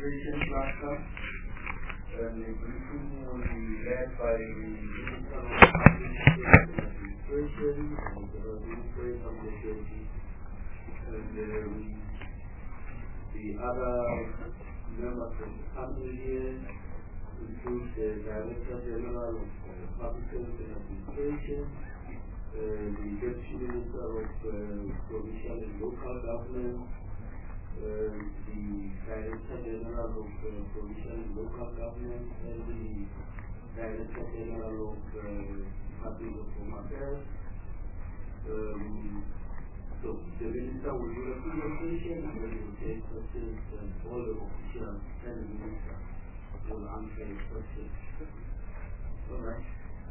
Administration cluster. The briefing will be led by the Minister of Administration and the Administrator of the JP. And the other members of the panel here include the Director General of Public Service and Administration, the Deputy Minister of Provincial and Local Government, the Director General of Provincial and Local Government, and the Director General of Public Affairs. So the Minister will do the presentation and then will take questions, and all the officials and the Minister will answer the questions. All right.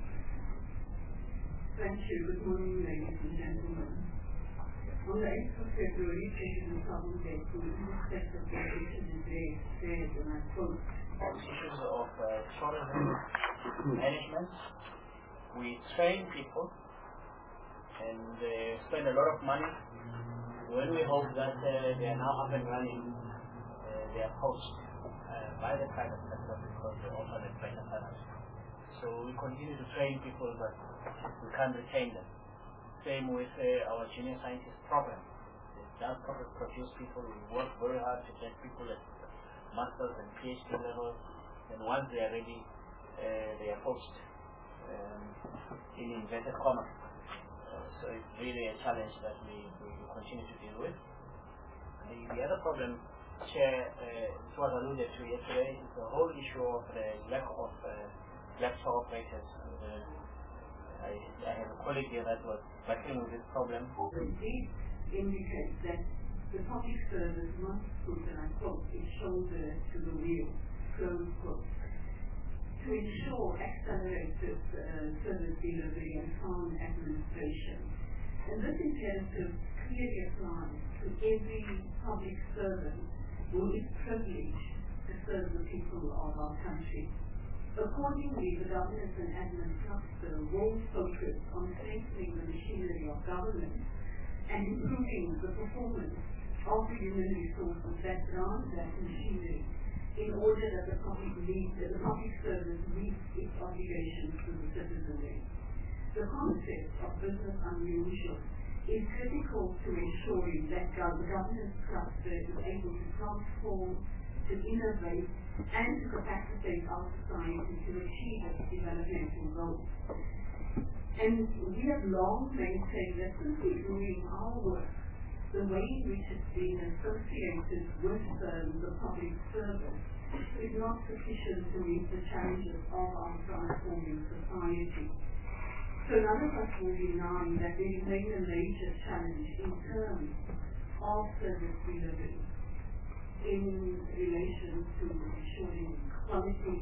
Thank you. Good morning, ladies and gentlemen. On the 8th of February, President Thabo Mbeki, in the State of the Nation today, said, and I quote, on issues of tourism management, we train people and spend a lot of money. When we hope that they are now up and running, they are poached by the private sector because they offer them better salaries. So we continue to train people, but we can't retain them. Same with our junior scientist program. It does produce people. We work very hard to get people at master's and PhD level, and once they are ready, they are poached in inverted commas. So it's really a challenge that we continue to deal with. The other problem, Chair, it was alluded to yesterday, is the whole issue of the lack of lecture operators. And, I have a colleague here that was battling with this problem. It indicates that the public service must put, and I quote, its shoulder to the wheel, close quote, to ensure accelerated service delivery and sound administration. And this imperative clearly applies to every public servant who is privileged to serve the people of our country. Accordingly, the Governance and Admin Cluster will focus on strengthening the machinery of government and improving the performance of the human resources that run that machinery in order that the public service meets its obligations to the citizenry. The concept of business unusual is critical to ensuring that the governance cluster is able to transform, to innovate, and to capacitate our society to achieve its developmental goals. And we have long maintained that simply doing our work the way in which it's been associated with the public service is not sufficient to meet the challenges of our transforming society. So none of us will deny that there remains a major challenge in terms of service delivery in relation to ensuring quality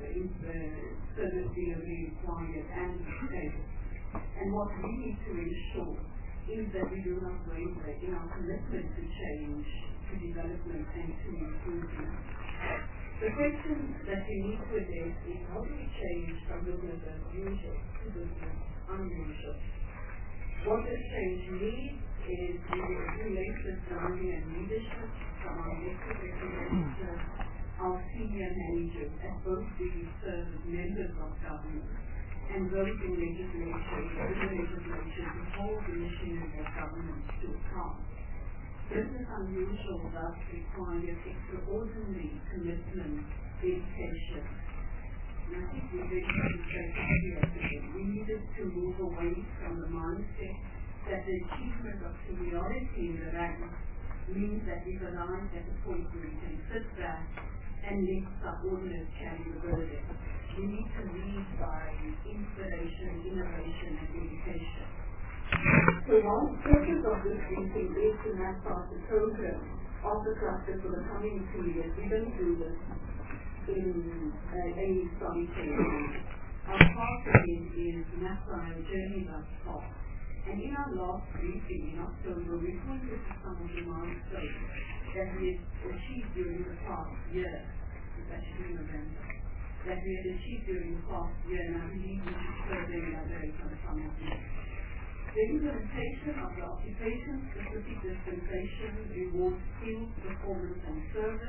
service delivery required and scale. And what we need to ensure is that we do not waver in our commitment to change, to development, and to improvement. The question that we need to address is how do we change from business as usual to business unusual? What this change needs is the latest learning and leadership from our elected representatives, our senior managers, as both these serve as members of government, and those in legislation to hold the machinery of government to account. Business unusual thus requires extraordinary commitment, dedication. And I think we needed to move away from the mindset that the achievement of seniority in the ranks means that we've arrived at a point where we can sit back and let subordinates carry the burden. We need to lead by inspiration, innovation, and dedication. So one purpose of this meeting is to map out the program of the cluster for the coming 2 years. We don't do this in any solitary way. Our target is to map out our journey thus far. And in our last briefing in October, we pointed to some of the milestones that we had achieved during the past year. It's actually November. That we had achieved during the past year, and I believe we should further elaborate on some of these. The implementation of the occupation-specific dispensation rewards skills, performance, and service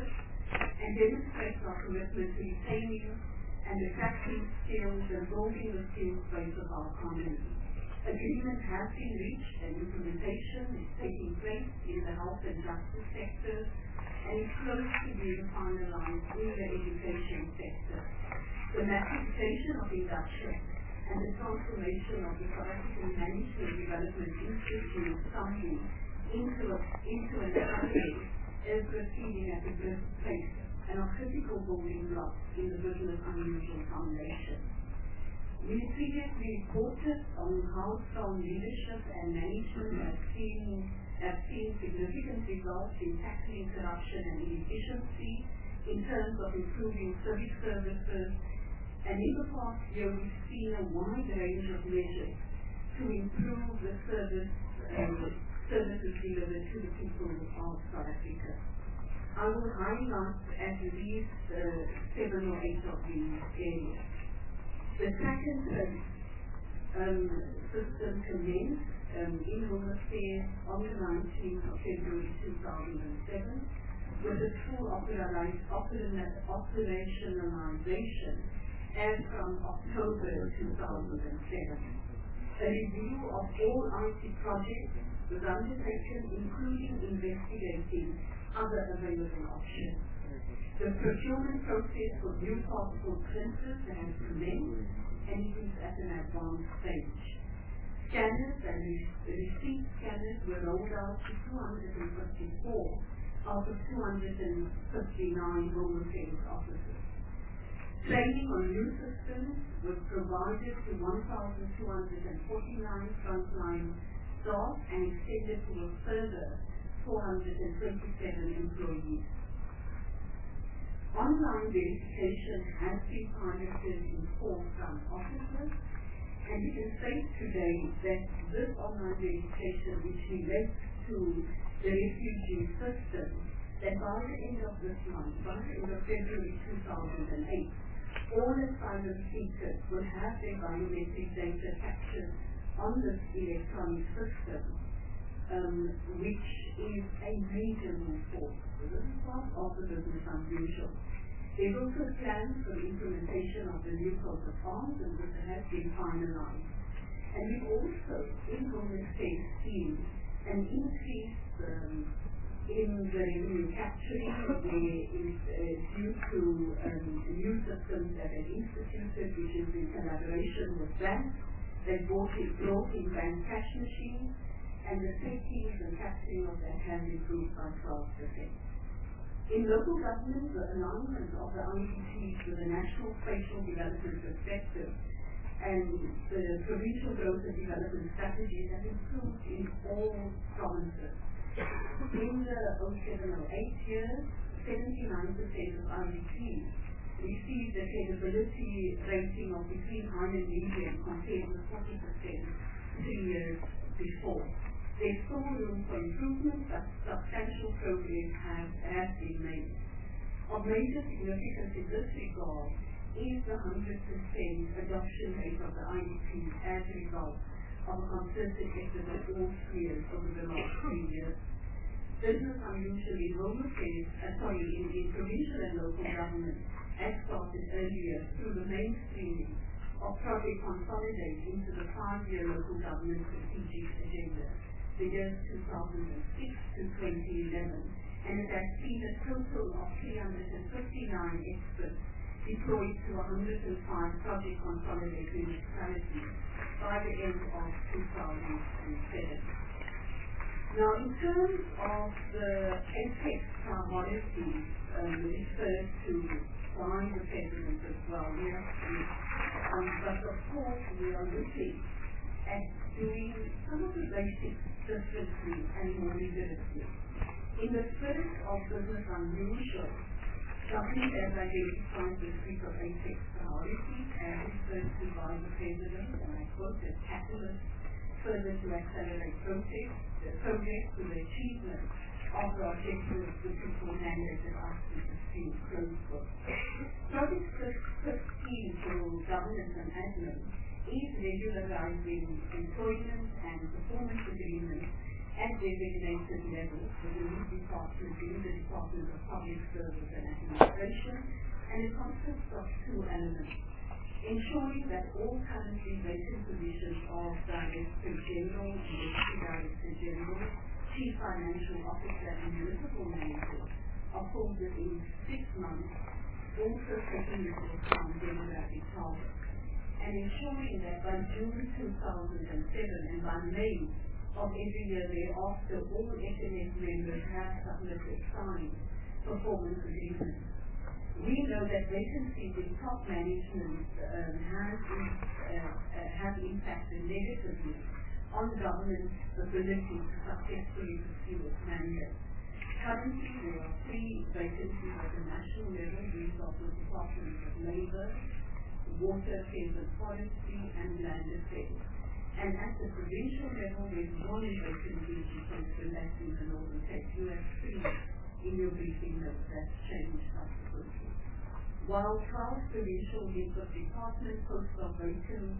and demonstrates our commitment to retaining and attracting skills and building the skills base of our economy. Agreement has been reached and implementation is taking place in the health and justice sectors and is close to being finalized in the education sector. The massification of induction and the transformation of the South African Management Development Institute SAMDI into an academy is proceeding at a brisk pace and are critical building blocks in the Business Unusual Foundation. We previously reported on how strong leadership and management have seen significant results in tackling corruption and inefficiency in terms of improving civic services. And in the past year, we've seen a wide range of measures to improve the services delivered to the people of South Africa. I will highlight at least 7 or 8 of these areas. The second system commenced in Home Affairs on the 19th of February 2007 with a full operationalization as from October 2007. A review of all IT projects was undertaken, including investigating other available options. The procurement process for new particle printers has commenced and it is at an advanced stage. Scanners and receipt scanners were rolled out to 254 out of 259 Home Affairs offices. Training on new systems was provided to 1,249 frontline staff and extended to a further 427 employees. Online verification has been piloted in 4 front offices, and you can say today that this online verification, which relates to the refugee system, that by the end of this month, by the end of February 2008, all asylum seekers will have their biometric data captured on this electronic system, which is a major move forward. This is part of the Business Unusual. There's also plans for the implementation of the new coat of arms, and this has been finalized. And we've also, in Home Affairs, seen an increase in the revenue capturing. There is due to new systems that are instituted, which is in collaboration with banks, that brought in bank cash machines, and the safety and capturing of that has improved by 12%. In local government, the alignment of the IDPs with the National Spatial Development Perspective and the provincial growth and development strategies have improved in all provinces. In the 07-08 years, 79% of IDPs received a credibility rating of between high and medium compared with 40% 3 years before. There's still room for improvement, but substantial progress has been made. Of major significance in this regard is the 100% adoption rate of the IDP as a result of a concerted effort at all spheres over the last 3 years. Business Unusual in Home Affairs, in provincial and local government has started earlier through the mainstreaming of Project Consolidate into the 5-year local government strategic agenda, the years 2006 to 2011, and it has seen a total of 359 experts deployed to 105 Project Consolidate municipalities by the end of 2007. Now, in terms of the FX priorities referred to by the President as well, but of course we are looking at doing some of the basics differently and more rigorously. In the spirit of Business Unusual, government has identified the suite of APEX priorities as referred to by the President, and I quote, as catalysts further to accelerate progress to the achievement of the objectives which is mandated us to pursue, close quote. Project 15 for governance and admin is regularizing employment and performance agreements at designated levels within the Department of Public Service and Administration, and it consists of two elements: ensuring that all currently vacant positions of Director General and Deputy Director General, Chief Financial Officer and Municipal Manager are filled within 6 months, also taking into account demographic targets, and ensuring that by June 2007 and by May of every year thereafter, all SNS members have submitted signed performance agreements. We know that vacancies in top management have impacted negatively on government's ability to successfully pursue its mandate. Currently, there are 3 vacancies at the national level. These are the Departments of Labour, Water, Affairs and Forestry, and Land Affairs. And at the provincial level, there is 1 vacancy, which is that's in the Northern Cape. You have 3 in your briefing notes. That's changed subsequently. While 12 provincial heads of department posts are vacant,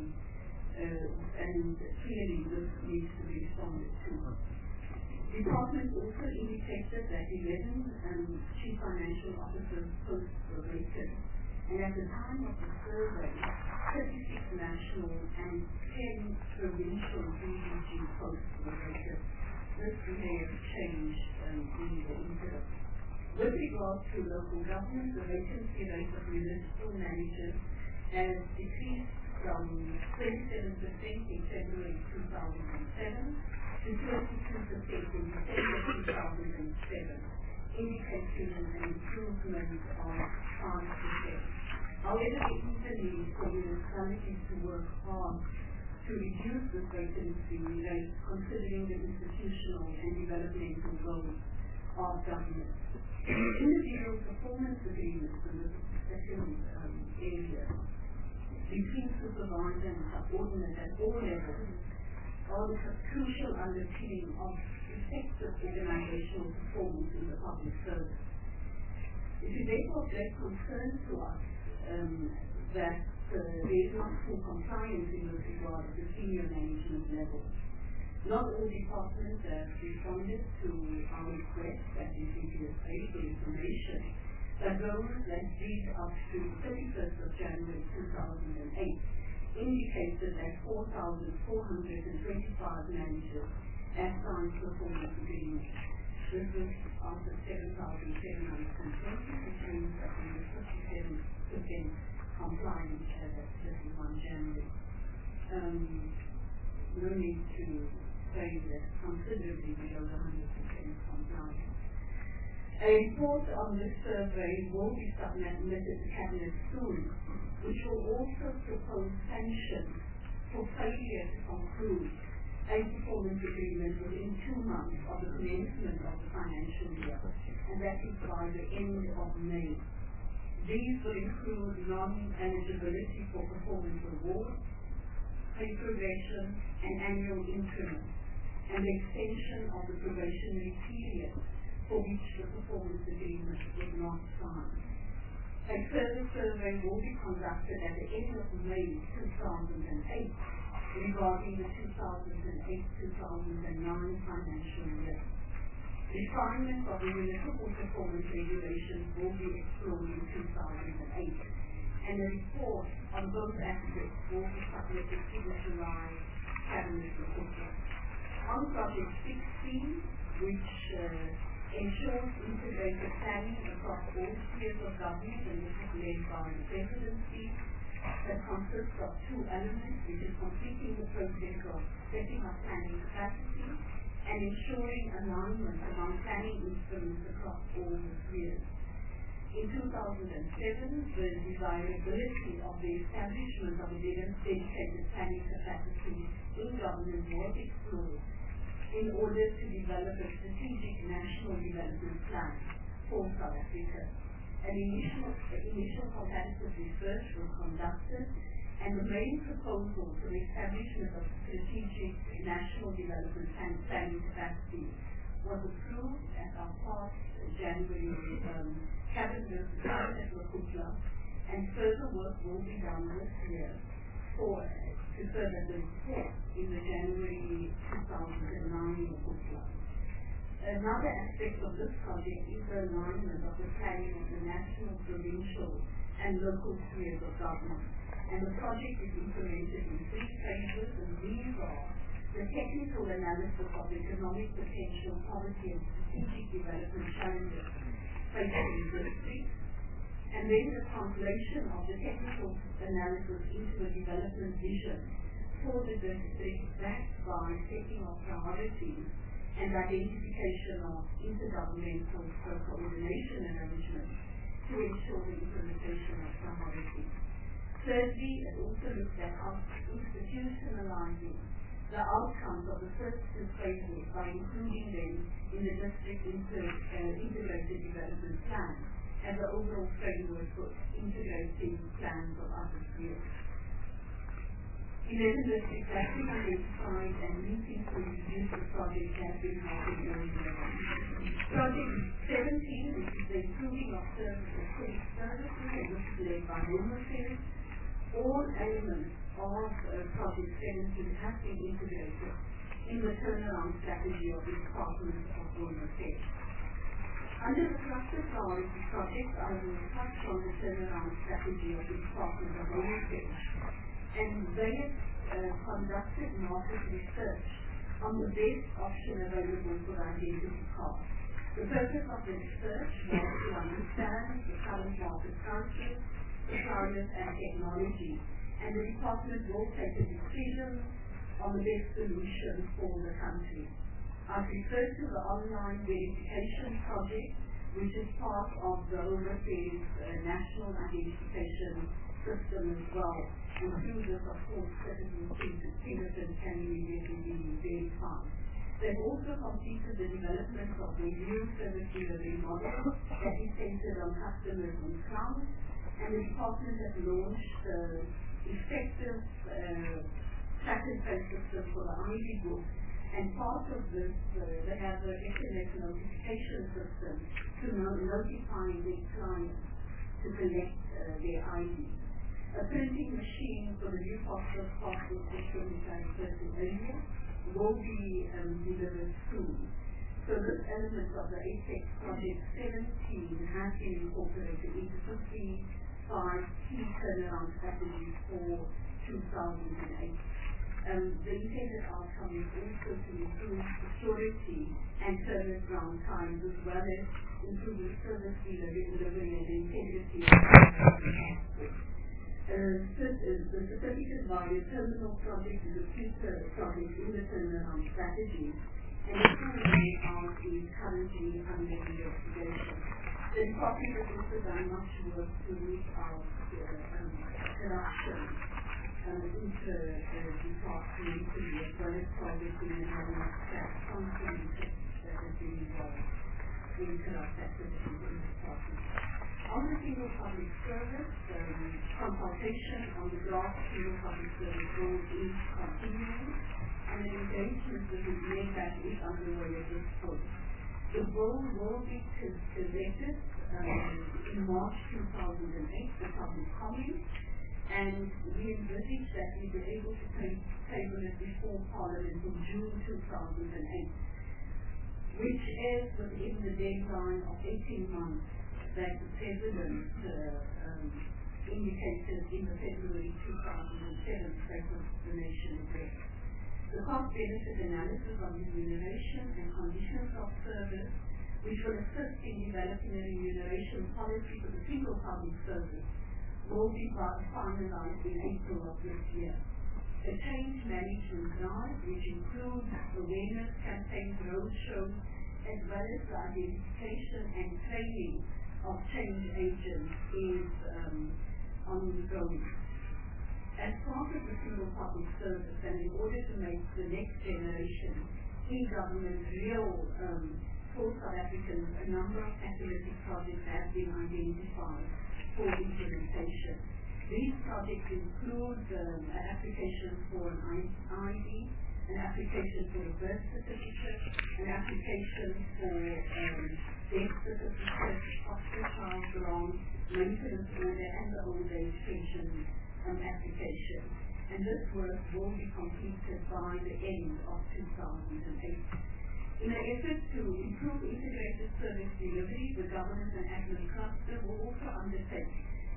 and clearly this needs to be responded to. Department also indicated that 11 Chief Financial Officer posts were vacant, and at the time of the survey, 36 national and 10 provincial DDG posts were vacant. This may have changed in the interim. With regard to local government, the vacancy rate of municipal managers has decreased from 27% in February 2007 to 22% in December 2007, indicating an improvement of 5%. However, there is a need for municipalities to work hard to reduce this vacancy rate, considering the institutional and developmental goals of government. Individual performance agreements, and this is the second area, between supervisor and subordinate at all levels are the crucial underpinning of effective organizational performance in the public service. It is therefore of great concern to us that there is not full compliance in this regard at the senior management level. Not all departments have responded to our request at the CPSA for information, but those that read up to 31st of January 2008 indicated that 4,425 managers have signed performance agreements. This is after 7,720, which means that we were 57% compliant as at 31 January. No need to say that considerably below 100% compliance. A report on this survey will be submitted to Cabinet soon, which will also propose sanctions for failure to conclude a performance agreement within 2 months of the commencement of the financial year, and that is by the end of May. These will include non-eligibility for performance awards, pay progression, and annual increments, and the extension of the probationary period for which the performance agreement was not signed. A further survey will be conducted at the end of May 2008 regarding the 2008-2009 financial year. Refinement of the municipal performance regulations will be explored in 2008, and a report on both aspects will be submitted to the July Cabinet report. On Project 16, which ensures integrated planning across all spheres of government, and this is led by the Presidency, that consists of 2 elements, which is completing the process of setting up planning capacity and ensuring alignment among planning instruments across all the spheres. In 2007, the desirability of the establishment of a dedicated planning capacity in government was explored in order to develop a strategic national development plan for South Africa. An initial comparative research was conducted, and the main proposal for the establishment of strategic national development planning capacity was approved at our past January Cabinet at Maputo, and further work will be done this year to serve as a report in the January 2009 report line. Another aspect of this project is the alignment of the planning of the national, provincial, and local spheres of government. And the project is implemented in 3 phases, and these are the technical analysis of economic potential, poverty, and strategic development challenges facing districts, and then the translation of the technical analysis into a development vision for the district backed by setting of priorities and identification of intergovernmental coordination arrangements to ensure the implementation of priorities. Thirdly, it also looks at institutionalizing the outcomes of the first 2 phases by including them in the district integrated development plan and the overall framework for integrating plans of other spheres. 11 districts have been identified and meetings to review the project have been held in all levels. Project 17, which is the improving of services, and this is led by Home Affairs. All elements of Project 17 have been integrated in the turnaround strategy of the Department of Home Affairs. Under the cluster priority project, I will touch on the turnaround strategy of the Department of Home Affairs. And they have conducted market research on the best option available for identity cards. The purpose of the research was to understand the current market culture, suppliers, and technology, and the department will take a decision on the best solution for the country. I've referred to the online verification project, which is part of the Home Affairs National Identification System as well, and through this, of course, citizens can immediately be verified. They've also completed the development of the new service delivery model that is centered on customers and cloud, and the department has launched effective track and trace system for the ID book. And part of this, they have a SMS notification system to notify their clients to collect their ID. A printing machine for the new parcel system, which I referred to earlier, will be delivered soon. So this element of the APEX Project 17 has been incorporated into 55 key turnaround strategies for 2008. The intended outcome is also to improve security and turnaround times, as well as improving service delivery and the integrity of the the certificate value terminal project is a future project in the turnaround strategy, and the turnaround out is currently under investigation. The department has also done much work to root out corruption inter-departmentally, as well as targeting and having some solutions that have been involved in corrupt activities in the department. On the single public service, consultation on the draft single public service rule is continuing, and an engagement with the NECAC is underway at this point. The bill will be presented in March 2008 for public comment, and we envisage that we will be able to table it before Parliament in June 2008, which is within the deadline of 18 months that the President indicated in the February 2007 State of the Nation address. The cost-benefit analysis on remuneration and conditions of service, which will assist in developing a remuneration policy for the single public service, will be finalized in April of this year. A change management drive, which includes awareness campaigns, roadshows, as well as the identification and training of change agents, is ongoing. As part of the single public service, and in order to make the next generation e-government real for South Africans, a number of catalytic projects have been identified for implementation. These projects include an application for an ID, an application for a birth certificate, an application for death certificate, foster child grant, maintenance order, and the old age pension application. and this work will be completed by the end of 2008. In an effort to improve integrated service delivery, the governance and admin cluster will also undertake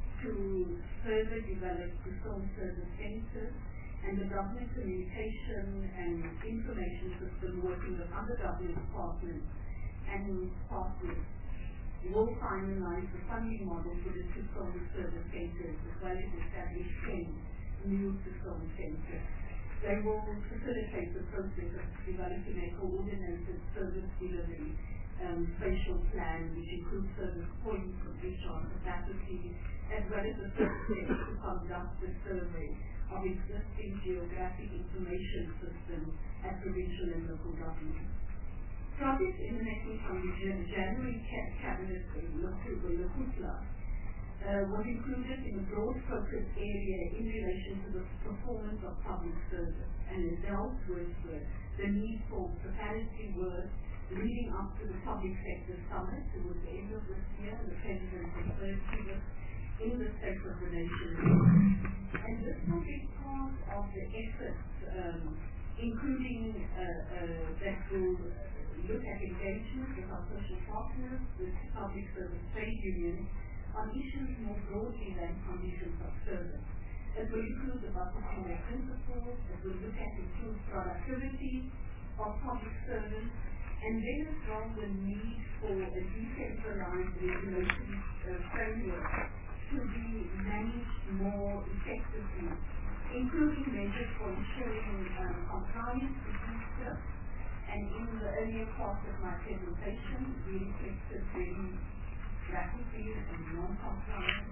to further develop its own service centers, and the government communication and information system working with other government partners and partners will finalize the funding model for the TUSOM service centers as well as establish 10 new TUSOM centers. They will facilitate the process of developing a coordinated service delivery spatial plan, which includes service points and HR capacity, as well as the first step to conduct the survey of existing geographic information systems at provincial and local governments. Projects emanating from the January Cabinet Lekutla was included in a broad focus area in relation to the performance of public service, and it dealt with the need for preparatory work leading up to the public sector summit towards the end of this year. The President referred to this in the State of the Nation. And this will be part of the efforts, including that will look at engagement with our social partners, with public service trade unions, on issues more broadly than conditions of service. It will include the budgeting principles, it will look at improved productivity of public service, and then as well the need for a decentralized regulatory framework to be managed more effectively, including measures for ensuring compliance with these. And in the earlier part of my presentation, we reflected very rapidly and non-compliant,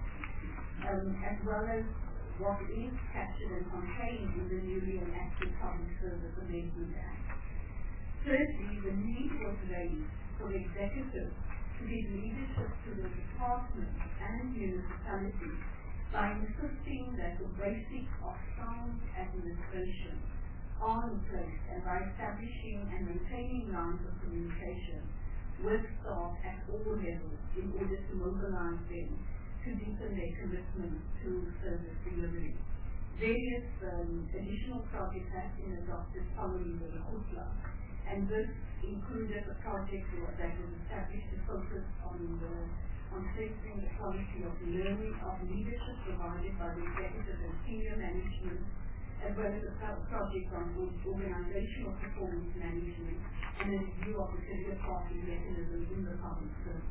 as well as what is captured and contained in the newly enacted Public Service Amendment Act. Thirdly, the need was raised for the executive to give leadership to the departments and municipalities by insisting that the basics of sound administration are in place and by establishing and maintaining lines of communication with staff at all levels in order to mobilize them to deepen their commitment to service delivery. Various additional projects have been adopted following the Lekutla, and this included a project that was established to focus on strengthening the quality of learning of leadership provided by the executive and senior management, as well as a project on organizational performance management and a review of the career pathing mechanism in the public service.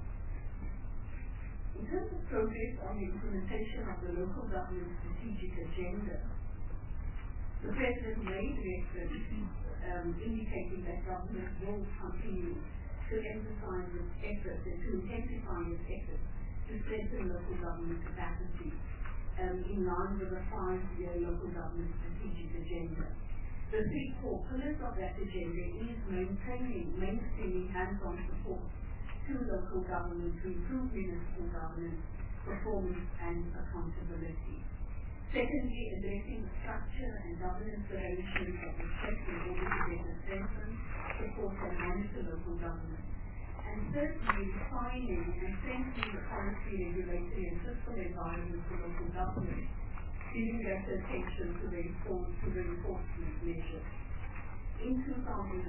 In terms of progress on the implementation of the local government strategic agenda, the President made reference indicating that government will continue to emphasize its efforts and to intensify its efforts to strengthen local government capacity in line with the 5-year local government strategic agenda. The 3 core pillars of that agenda is mainstreaming hands-on support to local government to improve municipal governance, performance and accountability. Secondly, addressing the structure and governance arrangements of the state in order to better strengthen, support and monitor local government. And thirdly, refining and strengthening the policy, regulatory and fiscal environment for local government, giving greater attention to the enforcement measures. In 2007,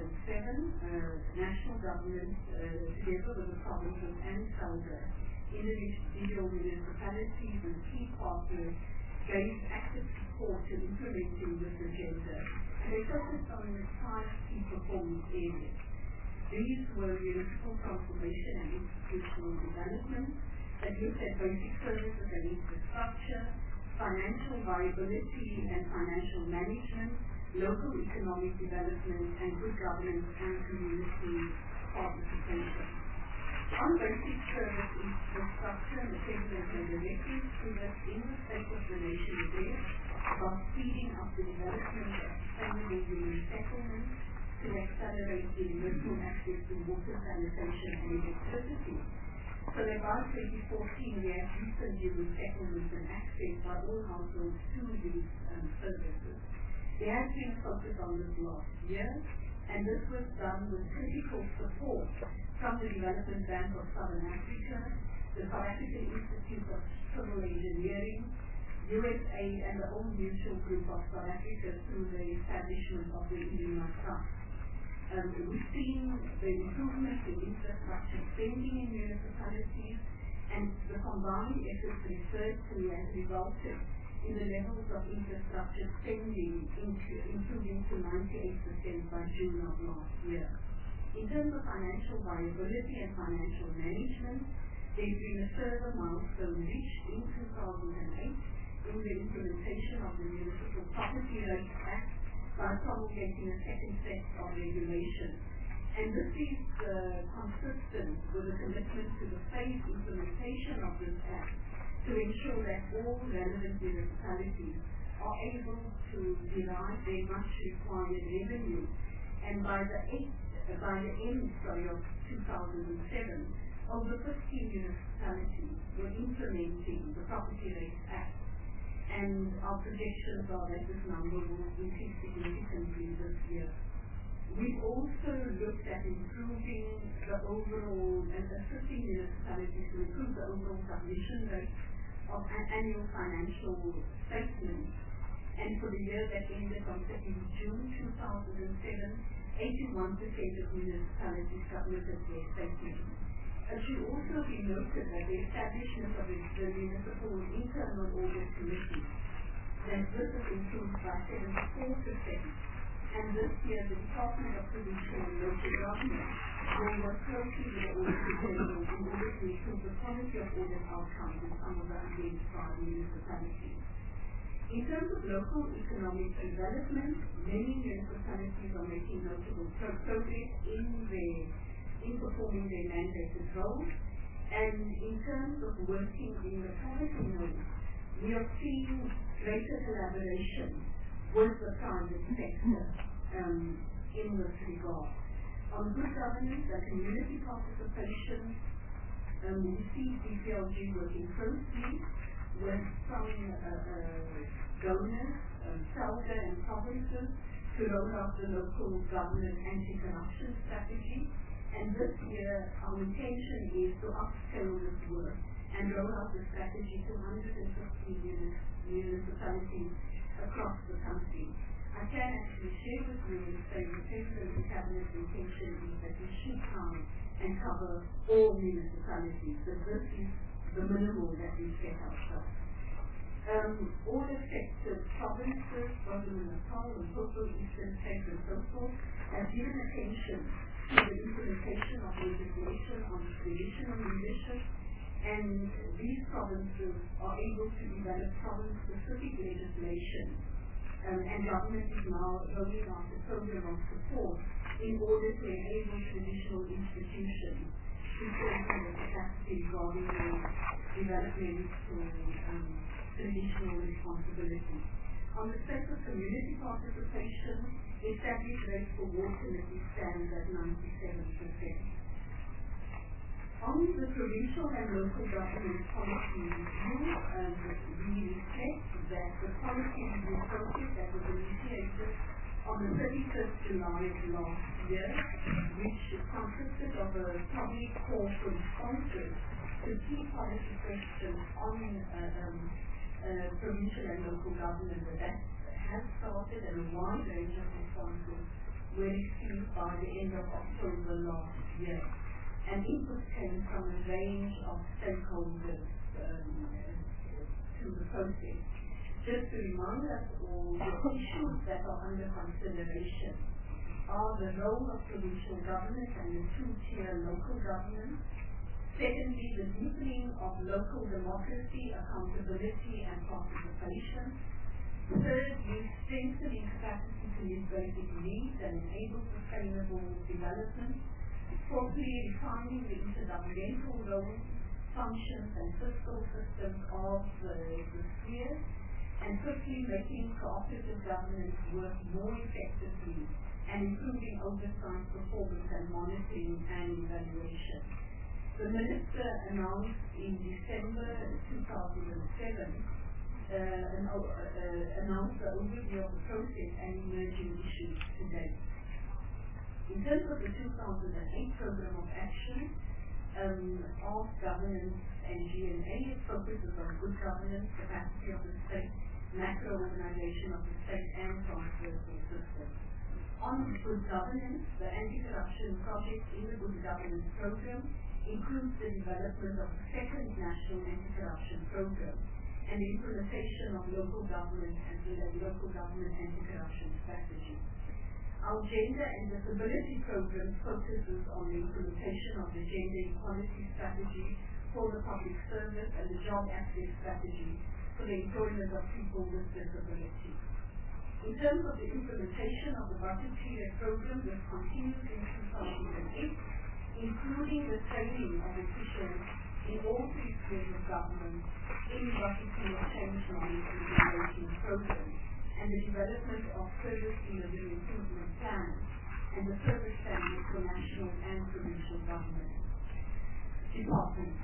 national government, together with the provinces and SALGA, individual municipalities and key partners, gave active support to implementing this agenda, and they focused on 5 key performance areas. These were municipal transformation and institutional development, that looked at basic services and infrastructure, financial viability and financial management, local economic development, and good governance and community participation. On basic service infrastructure, the President made a reference to this in the State of the Nation address about speeding up the development of sustainable human settlements to accelerate universal access to water, sanitation, and electricity. So that by 2014 we have decent human settlements and access by all households to these services. There has been a focus on this last year, and this was done with critical support from the Development Bank of Southern Africa, the South African Institute of Civil Engineering, USAID and the Old Mutual Group of South Africa through the establishment of the ILUNA Trust. We've seen the improvements in infrastructure spending in municipalities, and the combined efforts referred to has resulted in the levels of infrastructure spending improving to 98% by June of last year. In terms of financial viability and financial management, there's been a further milestone reached in 2008 in the implementation of the Municipal Property Rights Act by promulgating a second set of regulations. And this is consistent with the commitment to the phased implementation of this Act to ensure that all relevant municipalities are able to derive their much required revenue. And by the end of 2007, over 50 municipalities were implementing the Property Rights Act. And our projections are that this number will increase significantly this year. We've also looked at improving the overall and assisting municipalities to improve the overall submission rate of an annual financial statements. And for the year that ended on 30 June 2007, 81% of municipalities submitted their statements. It should also be noted that the establishment of the Municipal Internal Audit Committee, that this has improved by 74%. And this year, the Department of Provincial and Local Government will work closely with the Auditor General in order to improve the quality of audit outcomes in some of the identified municipalities. In terms of local economic development, many municipalities are making notable progress in performing their mandated roles. And in terms of working in the poverty zone, we are seeing greater collaboration with the private sector in this regard. On good governance and community participation, we see DPLG working closely with some donors, SALGA and provinces to roll out the local government anti-corruption strategy. And this year, our intention is to upscale this work and roll out the strategy to 150 municipalities across the country. I can actually share with you the President and Cabinet intention is that we should try and cover all municipalities, but this is the minimum that we set ourselves. All affected provinces, KwaZulu-Natal and Total Eastern Cape and so forth, have given attention to the implementation of legislation on traditional leadership, and these provinces are able to develop province-specific legislation, and government is now rolling out a program of support in order to enable traditional institutions to strengthen the capacity regarding the development to traditional responsibility. On the space of community participation, established rates for ward committees stands at 97%. On the provincial and local government policy review, we reflect that the policy review process that was initiated on the 31st July of last year, which consisted of a public call for responses to key policy questions on provincial and local government, that has started, and a wide range of responses were received by the end of October last year. And input came from a range of stakeholders to the process. Just to remind us all, the issues that are under consideration are the role of provincial government and the two-tier local government. Secondly, the deepening of local democracy, accountability and participation. Thirdly, strengthening capacity to meet basic needs and enable sustainable development. Fourthly, refining the intergovernmental roles, functions and fiscal systems of the sphere. And fifthly, making cooperative governance work more effectively and improving oversight, performance and monitoring and evaluation. The Minister announced in December 2007 announced the overview of the process and emerging issues to date. In terms of the 2008 Program of Action, of governance and GNA. It focuses on good governance, capacity of the state, macro organization of the state, and transversal systems. On good governance, the anti-corruption project in the good governance program includes the development of the second national anti-corruption program and the implementation of local government and local government anti-corruption strategy. Our gender and disability program focuses on the implementation of the gender equality strategy for the public service and the job access strategy for the employment of people with disability. In terms of the implementation of the budget period program, this continues in 2008, including the training of officials in all three spheres of government in budget period change knowledge and engagement programs, and the development of service delivery improvement plans and the service standards for national and provincial government departments.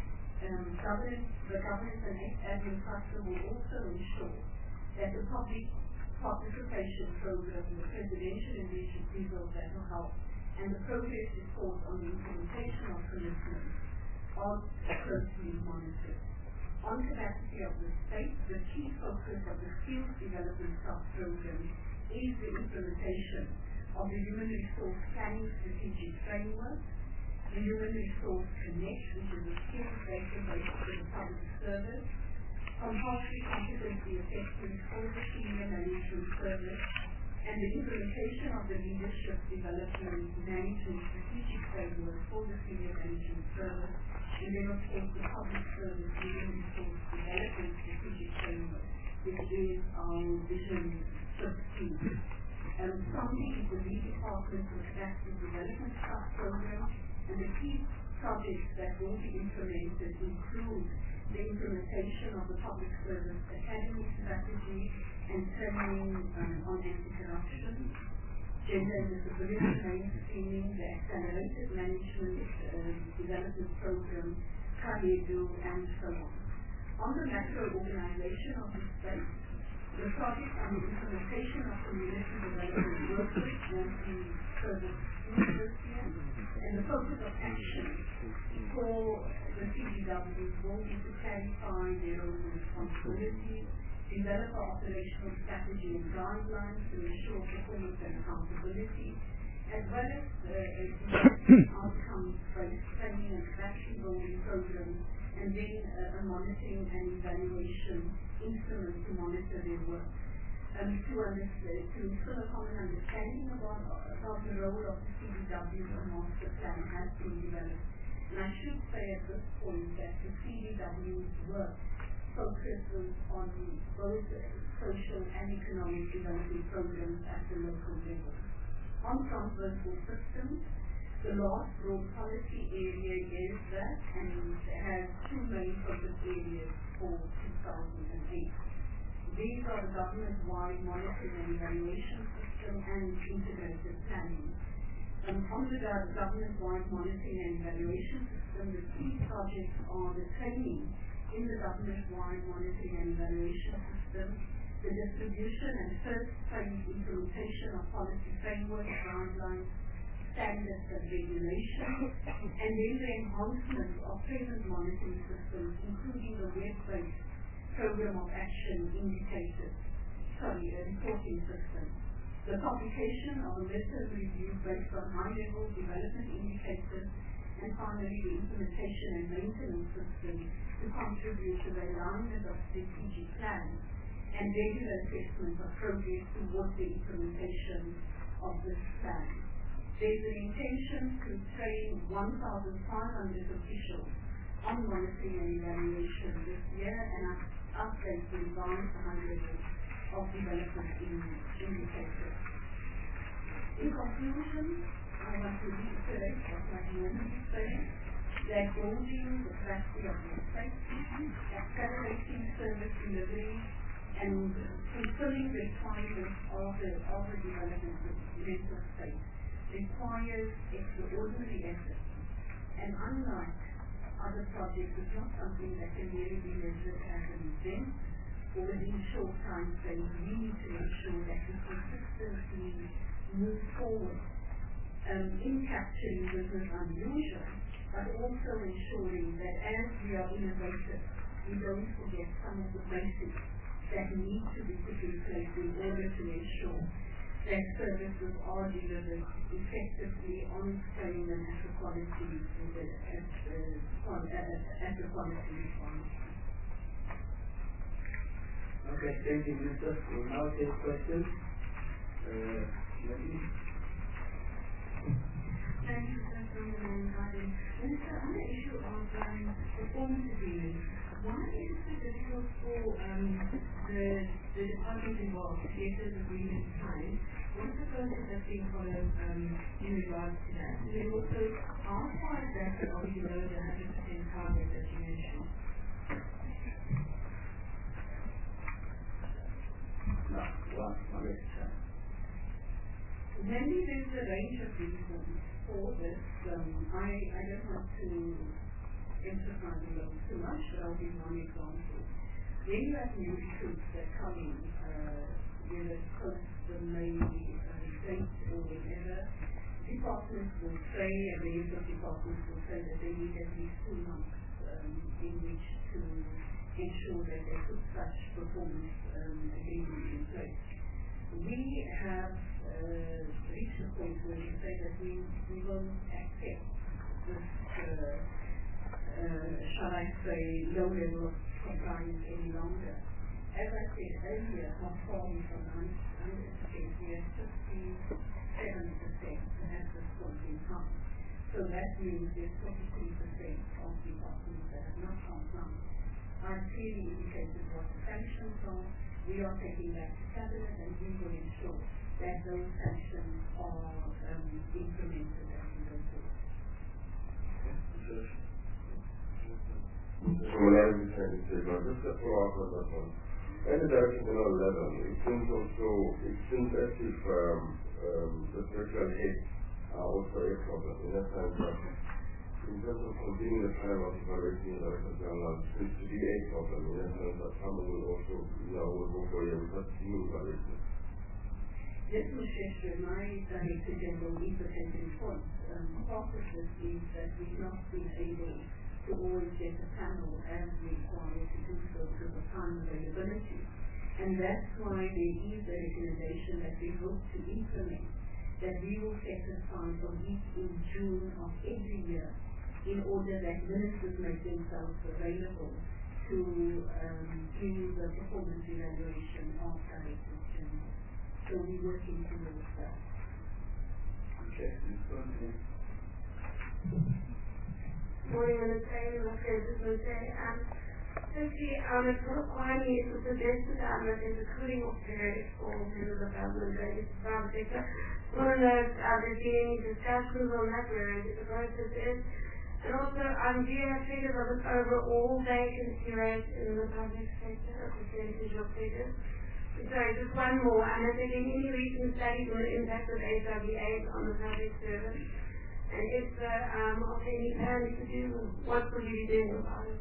The governance and admin cluster will also ensure that the public participation program, the presidential and regional mental health, and the progress report on the implementation of commitments are closely monitored. On capacity of the state, the key focus of the skills development sub-program is the implementation of the Human Resource Planning Strategic Framework, the Human Resource Connect, which is a skills database for the public service, compulsory competency assessment for the senior management service, and the implementation of the Leadership Development Management Strategic Framework for the senior management service, and then of course the public service Human Resource Development Strategic Framework, which is our Vision 15. Funding is the lead department for capacity development sub-program, and the key projects that will be implemented include the implementation of the public service academy strategy and training on anti-corruption, gender and disability mainstreaming, the accelerated management development program, CAREDO, and so on. On the macro organization of the state, the project on the implementation of community development workers will be further this year, and the focus of action for the CDWs will be to clarify their own responsibility, develop an operational strategy and guidelines to ensure performance and accountability, as well as outcomes-based training and capacity building programs, and then a monitoring and evaluation instrument to monitor their work. To instill a common understanding about the role of the CDWs, a master plan has been developed. And I should say at this point that the CDW's work focuses on both social and economic development programs at the local level. On transversal systems, the last broad policy area is that, and has two main focus areas for 2008. These are the government-wide monitoring and evaluation system and integrated planning. On the government-wide monitoring and evaluation system, the key projects are the training in the government-wide monitoring and evaluation system, the distribution and first phase implementation of policy framework, guidelines, standards and regulations, and then the enhancement of present monitoring systems, including the web-based program of action reporting system. The publication of a midterm review based on high-level development indicators, and finally the implementation and maintenance system to contribute to the alignment of strategic plans and regular assessment of progress towards the implementation of this plan. There is an intention to train 1,500 officials on monitoring and evaluation this year and update the revised high level of development indicators. In conclusion, I want to reiterate what my community said, that building the capacity of the state, accelerating service delivery, and fulfilling the requirements of the development of the state requires extraordinary effort. And unlike other projects, it's not something that can really be measured as an event or within short time frames. We need to ensure that we consistently move forward in capturing business unusual, but also ensuring that as we are innovative, we don't forget some of the basics that need to be put in place in order to ensure that services are delivered effectively on time and at the quality requirements. Okay, thank you, Minister. We'll now take questions. Thank you, Minister, on the issue of performance agreements, why is it so difficult for the department involved to get those agreements signed? What is the process that's being followed in regards to that? And then also, how far is that are we below the 100% target that you mentioned? Maybe there's a range of reasons for this. I don't want to emphasize on those too much, but I'll give one example. When you have new recruits that come in, whether it's post the main date or whatever, departments will say, and the heads of departments will say that they need at least 2 months in which to ensure that they put such performance agreements in place. We have reached a point where we say that we won't accept this, shall I say, low level of compliance any longer. As I said earlier, how far we from 100%, we are 57% at this point in time. So that means there's 43% of departments that have not complied. I've clearly indicated what the sanctions are. We are taking that to Cabinet, and we will ensure that those sanctions are implemented as we go forward. Just a follow-up on that one. At the directional level, it seems as if the spiritual heads are also a problem. In that sense, in terms of continuing the time of evaluating the director general, seems to be a problem. In that sense, that someone will also will go for a new evaluation. Yes, Ms. Shester, my Director General is the case point. Part of this is that we've not been able to always get a panel as required to do so because of time availability. And that's why there is a recommendation that we hope to implement, that we will set aside a week in June of every year in order that ministers make themselves available to do the performance evaluation of Directors General. So we're working towards that. Okay, let's go ahead. Morning, Minister. Firstly, it's not quite easy to suggest that there's a cooling off period for members of government related to the private sector. I want to know if there's been any discussions on that, where the process is. And also, do you have figures of an overall vacancy rate in the public sector, a percentage of figures? Sorry, just one more. Has there been any recent studies on the impact of HIV/AIDS on the public service? And if so, are there any plans to do, what will you be doing about it?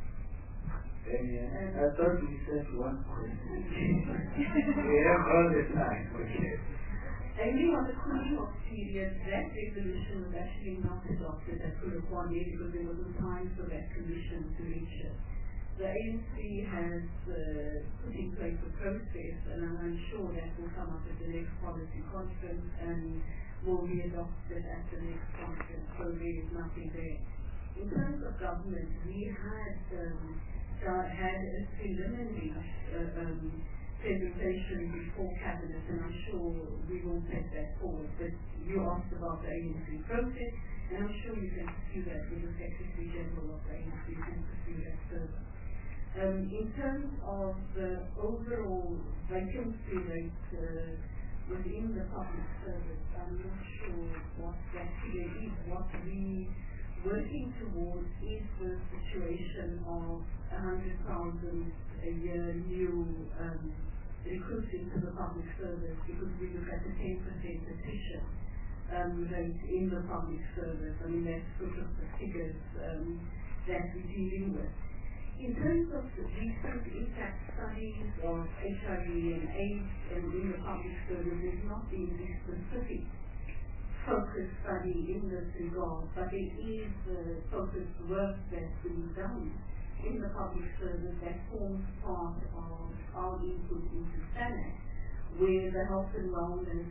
I thought you said one question. We have all the time. Okay. Only on the cooling off period, that resolution was actually not adopted at Polokwane because there wasn't time for that commission to reach it. The ANC has put in place a process, and I'm sure that will come up at the next policy conference and will be adopted at the next conference, so there is nothing there. In terms of government, we had a preliminary presentation before Cabinet, and I'm sure we will take that forward. But you asked about the ANC process, and I'm sure you can pursue that with the Secretary General of the ANC and pursue that further. In terms of the overall vacancy rate within the public service, I'm not sure what that figure is. What we're working towards is the situation of 100,000 a year new recruits into the public service, because we look at the 10% attrition rate in the public service. I mean, that's sort of the figures that we're dealing with. In terms of the recent impact studies of HIV and AIDS and in the public service, there's not been the specific focused study in this regard, but it is focused work that's being done in the public service that forms part of our input into SANAC, where the health and wellness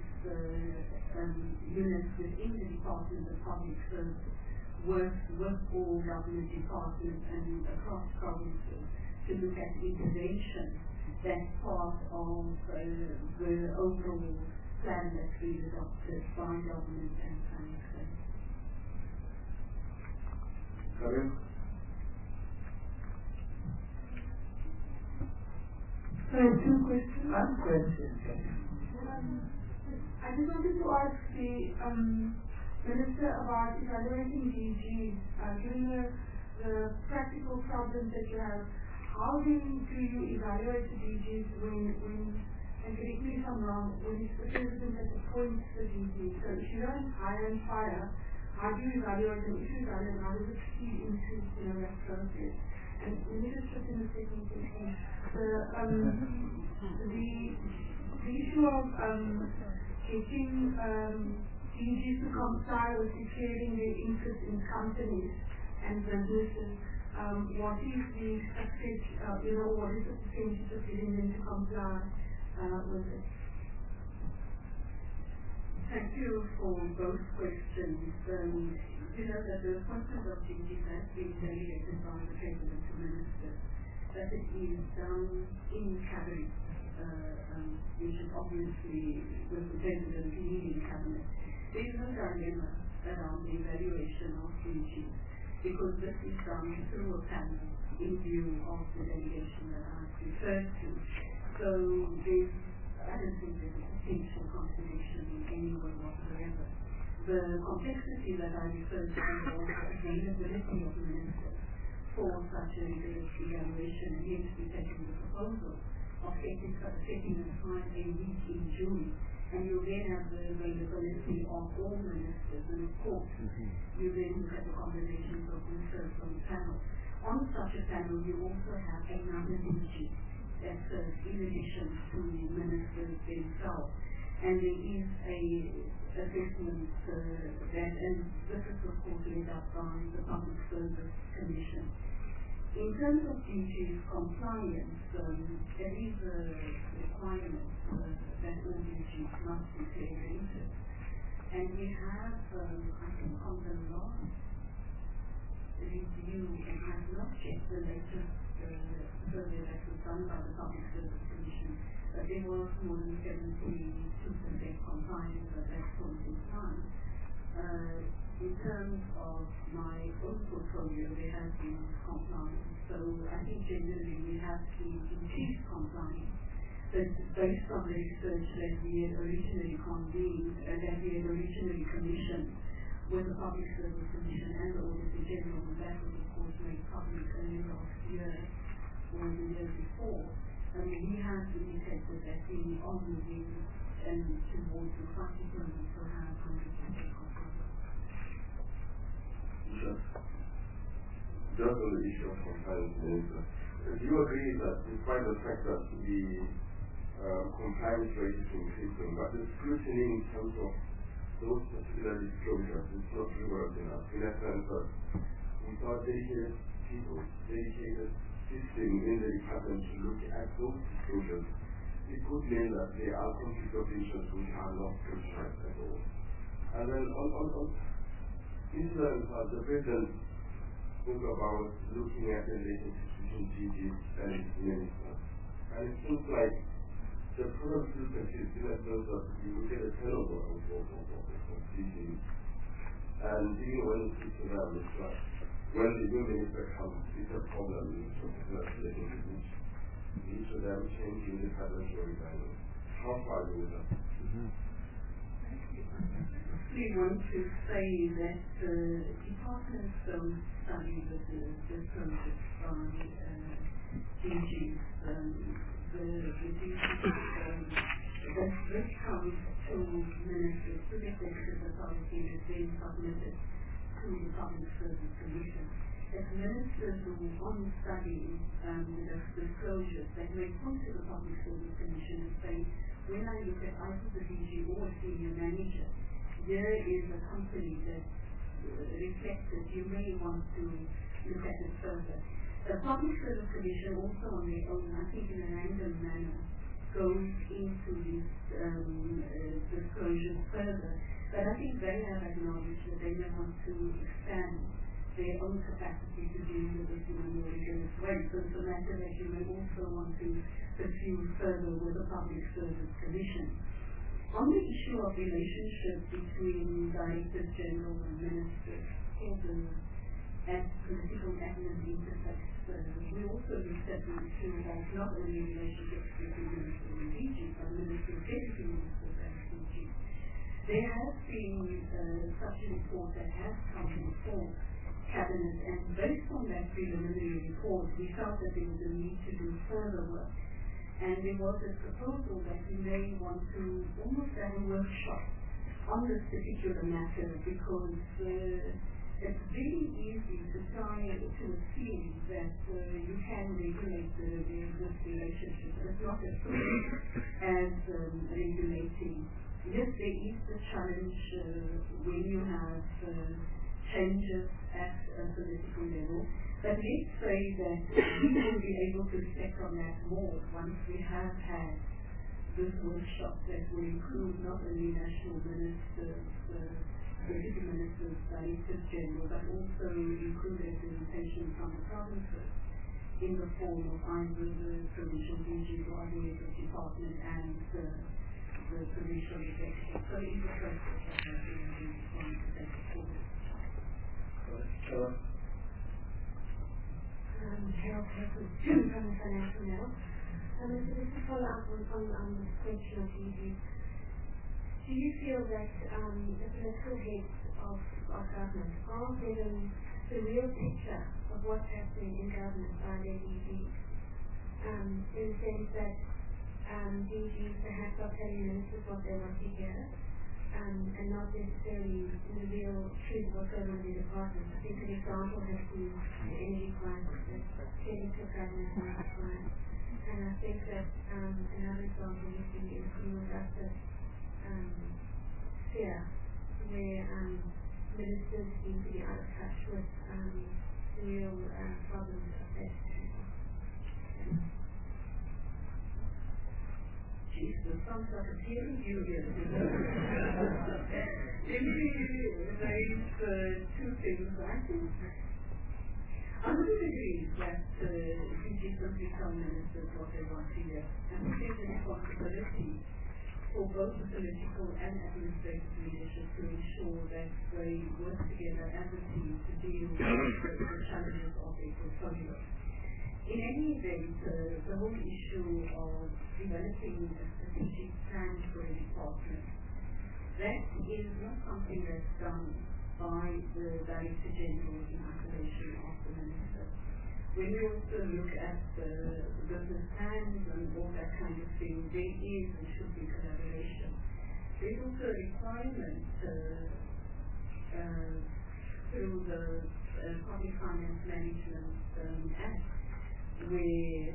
units within the Department of Public Service work with all government departments and across provinces to look at intervention that's part of the overall plan that's been adopted by government and SANAC. Karim? I have two questions. One question. I just wanted to ask the Minister about evaluating DGs. Given the practical problems that you have, how do you evaluate the DGs when and correct me if I'm wrong, when it's the President that appoints the DGs? So if you don't hire and fire, how do you evaluate them? If you evaluate them, how does it feed into that process? And let me just put in the second question. The issue of getting DGs to comply with declaring their interest in companies and businesses, what is the success, what is the percentage of getting them to comply with it? Thank you for both questions. You know that the appointment of DGs has been delegated by the President to Minister, that it is done in Cabinet, which is obviously with the President leading Cabinet. There is no dilemma around the evaluation of DGs, because this is done through a panel in view of the delegation that I've referred to. So I don't think there's a potential contradiction in any way whatsoever. The complexity that I referred to was the availability of the Minister for such a rigorous evaluation, and hence we're taking the proposal of setting aside a week in June, and you then have the availability of all ministers, and of course you then look at the combinations of ministers from the panel. On such a panel you also have another DG that serves in addition to ministers themselves, and there is a assessment that, and this is of course led up by the Public Service Commission. In terms of DG's compliance, there is a requirement that all DGs must declare their interest. And we have, I think on the last review, and I have not checked the latest survey that was done by the Public Service Commission, but there was more than 72% compliance at that point in time. In terms of my own portfolio, there has been compliance. So I think generally we have seen increased compliance. But based on the research that we had originally convened and that we had originally commissioned with the Public Service Commission and the Auditor General, and that was of course made public early last year or the year before. I mean, we have indicated that we are moving towards the practical to have 100% compliance. Just on the issue of compliance, Minister, do you agree that despite the fact that the compliance rate is increasing, but the scrutiny in terms of those particular disclosures is not rigorous enough, in a sense that without dedicated people, dedicated system in the department to look at those disclosures, it could mean that there are conflicts of interest which are not scrutinized at all. And then on incidents, the President spoke about looking at the relationship between DGs and ministers. And it seems like the problem still persists in a sense that you look at the turnover of DGs. And even when you speak to them, it's like when the new minister comes, it's a problem in particular relationship which each of them changing the financial requirements. How far do you with that? We want to say that the departments don't study the process by DGs. This comes to ministers, to the executive authority, and is then submitted to the Public Service Commission. As ministers who want to study the disclosures, that may come to the Public Service Commission and say, when I look at either the DG or a senior manager, here is a company that reflects it. You may want to look at it further. The Public Service Commission also on their own, I think in a random manner, goes into these disclosures further. But I think they have acknowledged that they may want to expand their own capacity to deal with this in a more rigorous way. So it's a matter that you may also want to pursue further with the Public Service Commission. On the issue of relationship between Directors General and Ministers and political admin interface, we also looked at the issue of not only relationships between Ministers and DG, but Ministers, Deputy Ministers and DG. There has been such a report that has come before Cabinet, and based on that preliminary report, we felt that there was a need to do further work. And there was a proposal that we may want to almost have a workshop on this particular matter, because it's very easy to try to assume that you can regulate this relationship. It's not as simple as regulating. Yes, there is the challenge when you have changes at a political level. But let's say that we will be able to reflect on that more once we have had this workshop that will include not only national ministers, deputy ministers, Directors General, but also include representation from the provinces in the form of either the provincial DG or other department and the provincial executive. So it is a process that has been trying to take it forward. Cheryl Packard from the Financial Mail. So just to follow up on this question of DG, do you feel that the political heads of government are given the real picture of what's happening in government by their DGs? In the sense that DGs perhaps are telling ministers what they want to hear, and not necessarily in the real truth of what's going on in the department. I think an example has been the energy crisis that came into government at the time. And I think that another example would be in criminal justice sphere, where ministers seem to be out of touch with the real problems of that. Jesus, sounds like a peer review here. Let me raise two things. I think I would agree that DG simply tell ministers what they want to hear, and there's a responsibility for both the political and administrative leadership to ensure that they work together as a team to deal with the challenges of their portfolio. In any event, the whole issue of developing a strategic plan for a department, that is not something that's done by the Director General in isolation of the Minister. When we also look at the business plans and all that kind of thing, there is and should be collaboration. There's also a requirement through the Public Finance Management Act, where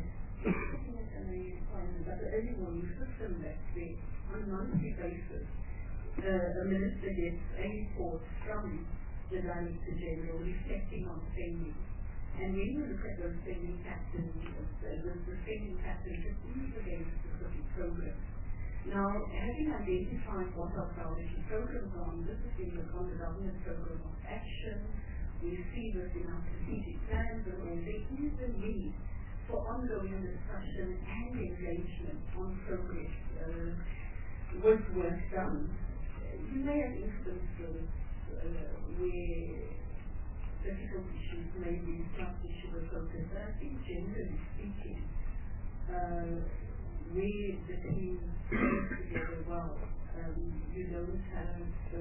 but the early warning system that's there on a monthly basis, a minister gets a report from the Director General reflecting on spending. And when you look at those spending patterns, the spending patterns just is against specific programs. Now, having identified what our priority programs are, this is in the government program of action. We see this in our strategic plans, and there is a need for ongoing discussion and engagement on progress with work done. You may have instances where difficult issues may be slightly sugar focused, but I think generally speaking, where the teams work together well, you don't have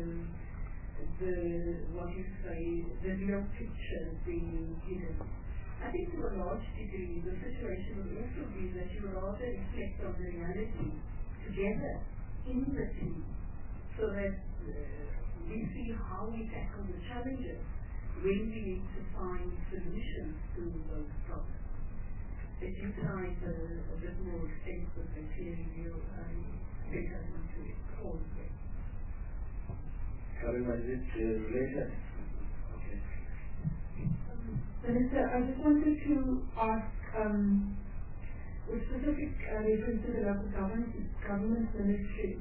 the real picture being given. I think to a large degree the situation would also be that you would rather reflect on the reality together in the team, so that we see how we tackle the challenges when we need to find solutions to those problems. If you try a bit more extensive and clear review, I think I want to pause there. Karima, is it related? Okay. Minister, I just wanted to ask, with specific reference to the local government ministry,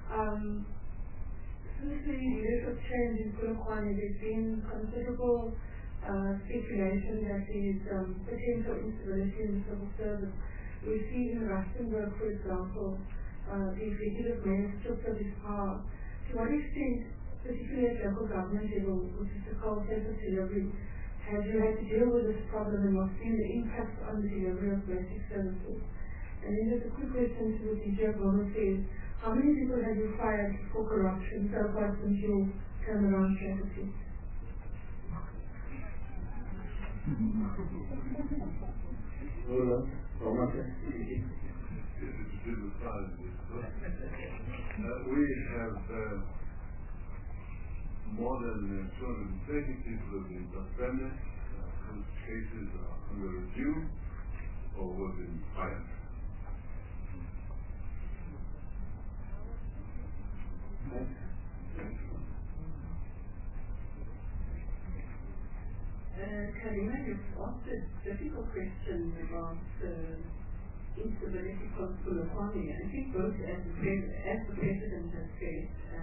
since the leadership change in Polokwane, there's been considerable speculation that there is potential instability in the civil service. We see in Rustenburg, for example, the executive mayor stripped of his power. To what extent, particularly at local government level, which is the cold service delivery, have you had to deal with this problem and what's been the impact on the delivery of basic services? And then just a quick question to the DG of Home Affairs. How many people have you fired for corruption so far since your turnaround strategy? We have more than 230 people have been suspended, whose cases are under review or have been fired. Karima, you've asked a difficult question about instability from Polokwane. I think both as the President has said,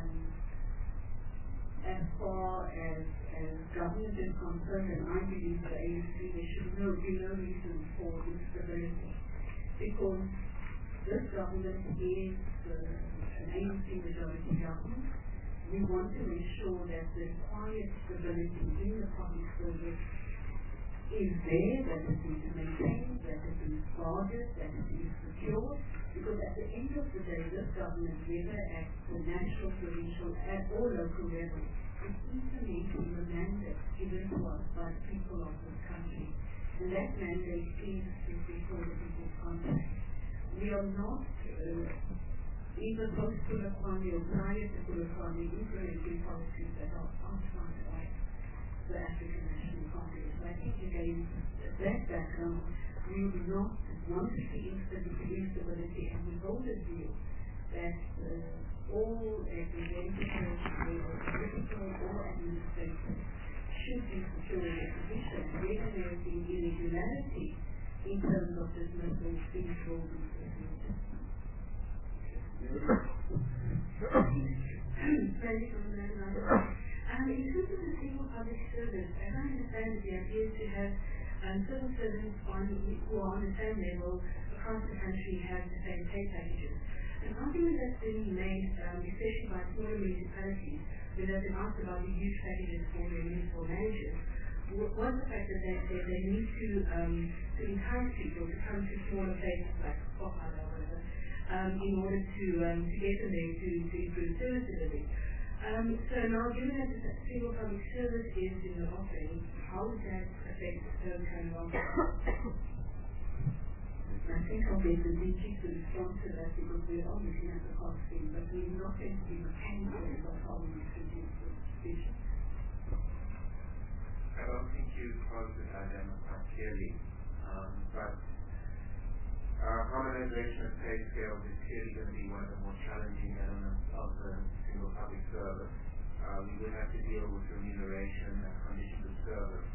as far as government is concerned, and I believe the ANC, there should be no reason for instability, because this government is an ANC majority government. We want to ensure that the required stability in the public service is there, that it is maintained, that it is guarded, that it is secured, because at the end of the day, this government, whether at the national, provincial, or local level, is implementing the mandate given to us by the people of this country. And that mandate is to secure the people's contract. We are not either post-Polokwane or prior to Polokwane implementing policies that are outside of the African National Congress. So I think again, that background, we would not want to see instability, and we hold a view that all executives, whether political or administrative, should be secure in their position. Whether there has been irregularity in terms of dismissal, things will be reviewed. In terms of the civil public service, as I understand it, the idea is to have civil servants who are on the same level across the country have the same pay packages. An argument that's been made, especially by smaller municipalities, where they've been asked about the huge packages for their municipal managers, was the fact that they need to encourage people to come to smaller places like Kokhala or whatever, in order to get them there to improve service delivery. So now, given that the civil public service is in the offering, how does that affect the term kind of offering? I think I'll get the DG to respond to that, because we are looking at the costing, but we're not going to be mechanical about how we introduce the vision. I don't think you posed the dilemma quite clearly, but harmonization of pay scales is clearly going to be one of the more challenging elements of the single public service. We would have to deal with remuneration and conditions of service,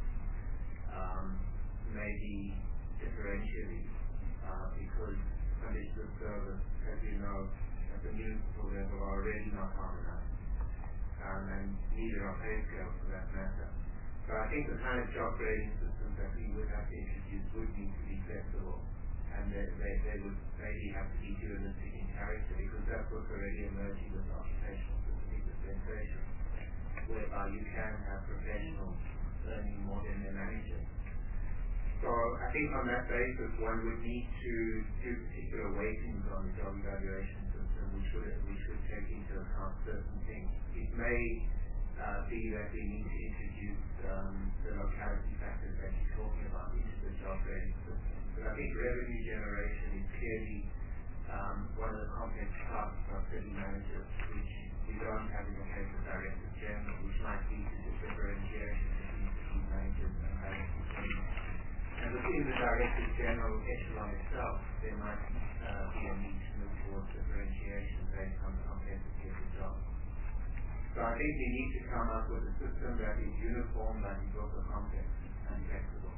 maybe differentially, because conditions of service, as you know, at the municipal level are already not harmonized, and neither are pay scales for that matter. So I think the kind of job grading systems that we would have to introduce would need to be flexible, and they would maybe have to be dualistic in character, because that's what's already emerging with occupational specific dispensation, whereby you can have professionals earning more than their managers. So I think on that basis, one would need to do particular weightings on the job evaluation system, which would take into account certain things. It may be that we need to introduce the locality factors that you're talking about into the job grading system. But I think revenue generation is clearly one of the complex tasks of city managers, which we don't have in the case of Directors General, which might lead to the differentiation between city managers and Directors General. And within the Directors General echelon itself, there might be a need to move towards differentiation based on the complexity of the job. So I think we need to come up with a system that is uniform, that is also complex and flexible.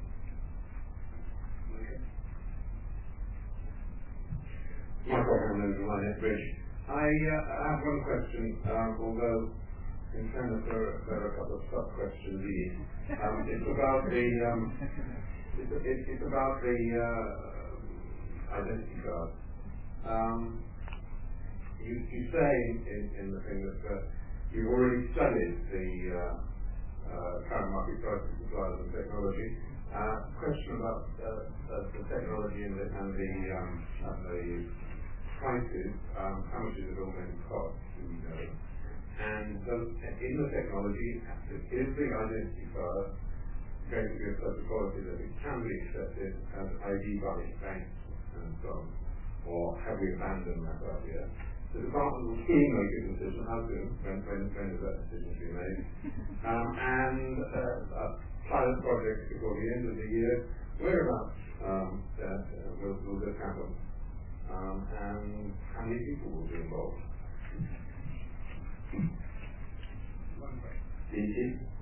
Okay. Michael Hamlin from Rich. I have one question, although in fairness there are a couple of sub-questions here. It's about the identity card. You say in the thing that you've already studied the current market prices, suppliers and technology. Question about the technology and the prices. How much is it all going to cost? Do you know? And in the technology, is the identity card going to be of such a quality that it can be accepted as ID by banks and so on? Or have we abandoned that idea? The department will soon make a decision. How soon? When is that decision to be made? And a pilot project before the end of the year. Whereabouts will this happen? And how many people will be involved? DG?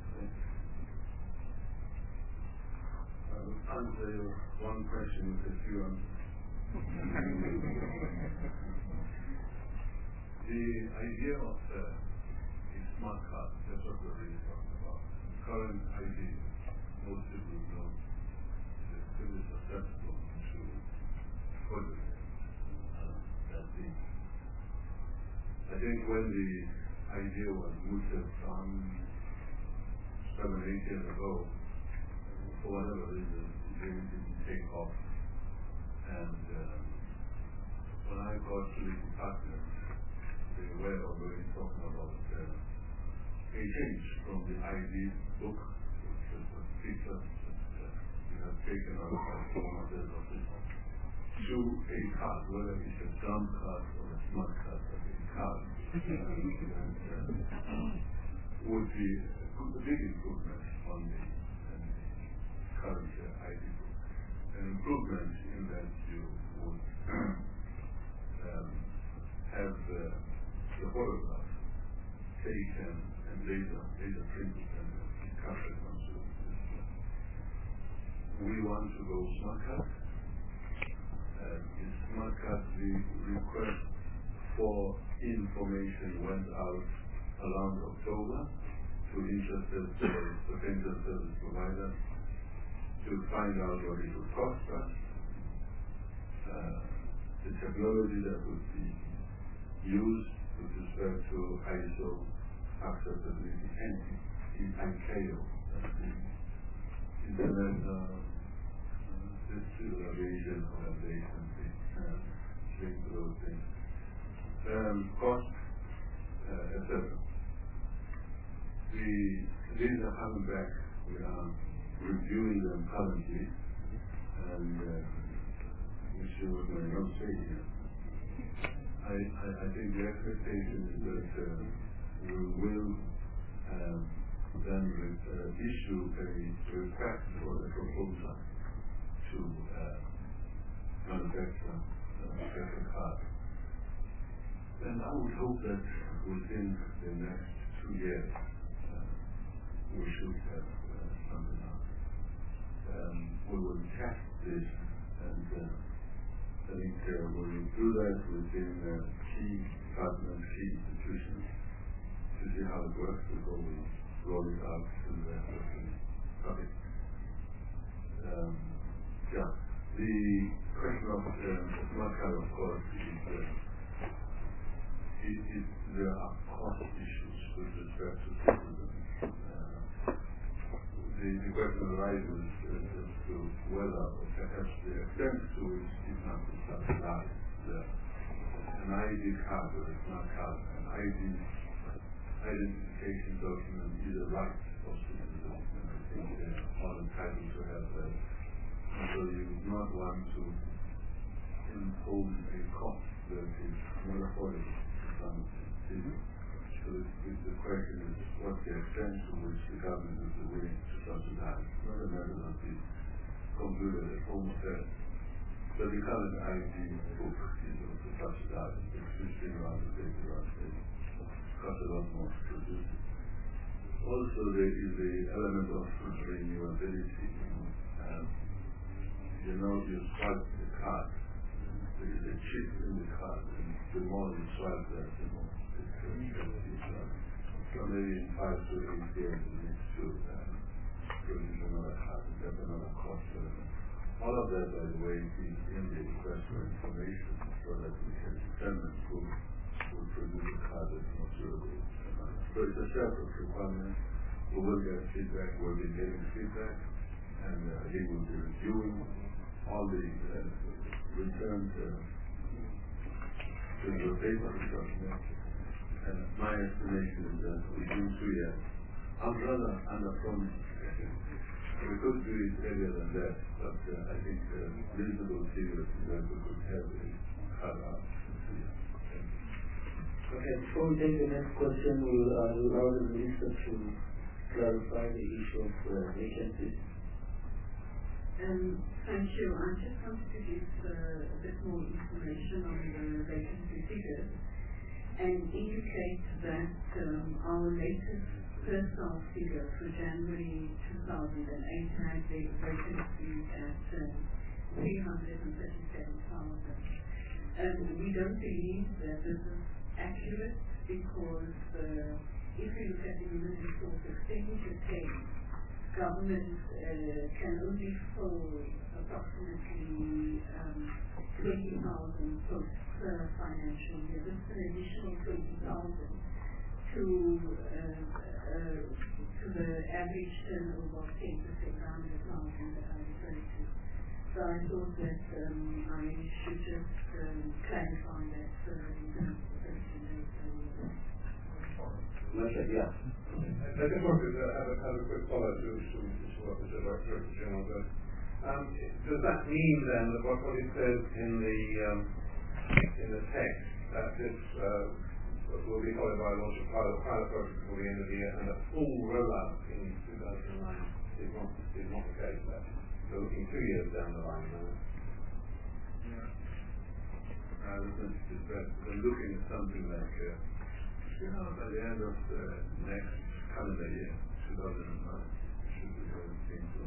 I'll answer your one question with a few answers. The idea of a smart card, that's what we're really talking about. Current ID, most people know, is still susceptible to fraud. I think when the idea was mooted some 7-8 years ago, for whatever reason, it really didn't take off. And when I got to the department, they were already talking about a change from the ID book, which is a feature that we have taken out of former days of it, to a card, whether it's a dumb card or a smart card, but a card would be a big improvement on the current ID book. An improvement in that you would have the photograph taken and later printed and captured onto the system. We want to go smart card. In smart card, the request for information went out around October to interested potential service providers to find out what it would cost us, the technology that would be used with respect to ISO accessibility and ICAO, Internet Distribution Organization, linked to those things. Cost, etc. These are coming back. We are reviewing them currently, and which was my note saying here. I think the expectation is that we will then issue a request for the proposal to manufacture a card. And I would hope that within the next 2 years we should have something out. We will test this, and I think we will do that within key departments, key institutions, to see how it works before we roll it out to the rest of the public. The question of smart card, of course, there are cost issues with respect to citizens. The question arises as to whether, or perhaps the extent to which it must be subsidized. An ID card or a smart card, an identification document is a right of citizens, and I think they're all entitled to have that. So you would not want to impose a cost that is not affordable to some people. So the question is what the extent to which the government is willing to subsidize. Not a matter of the computer at home said, but the current ID book is also subsidized. It's 15 around the day, around the cost a lot more to produce it. Also, there is the element of renewability. You swipe the card. There is a chip in the card, and the more you swipe that, the more it's expensive. So maybe in 5 to 8 years, you need to produce another card and get another cost. All of that, by the way, is in the request for information, so that we can determine who will produce a card that's more suitable. So it's a set of requirements. We will get feedback, we'll be getting feedback, and he will be reviewing all the returned to the paper document. And my estimation is that within 2 years, I'm rather under-promising. We could do it earlier than that, but I think reasonable figures is that we could have a card out in 2 years. Okay, before we take the next question, we'll allow the Minister to clarify the issue of vacancies. Thank you. I just wanted to give a bit more information on the vacancy figures and indicate that our latest personnel figure for January 2008 had the vacancies at 337,000. We don't believe that this is accurate because if you look at the human resource expenditure table, government can only fill approximately 20,000 posts per financial year. This is an additional 20,000 to the average turnover of 10%, 100,000 that I referred to. So I thought that I should just clarify that in terms of the Yeah. I just wanted to have a quick follow-up to what the Director General said. Does that mean then that what it says in the text that this will be followed by a launch of pilot project before the end of the year and a full rollout in 2009 is not the case? We're looking 2 years down the line now. I was going to suggest we're looking at something like by the end of the next calendar year, 2009, should be going into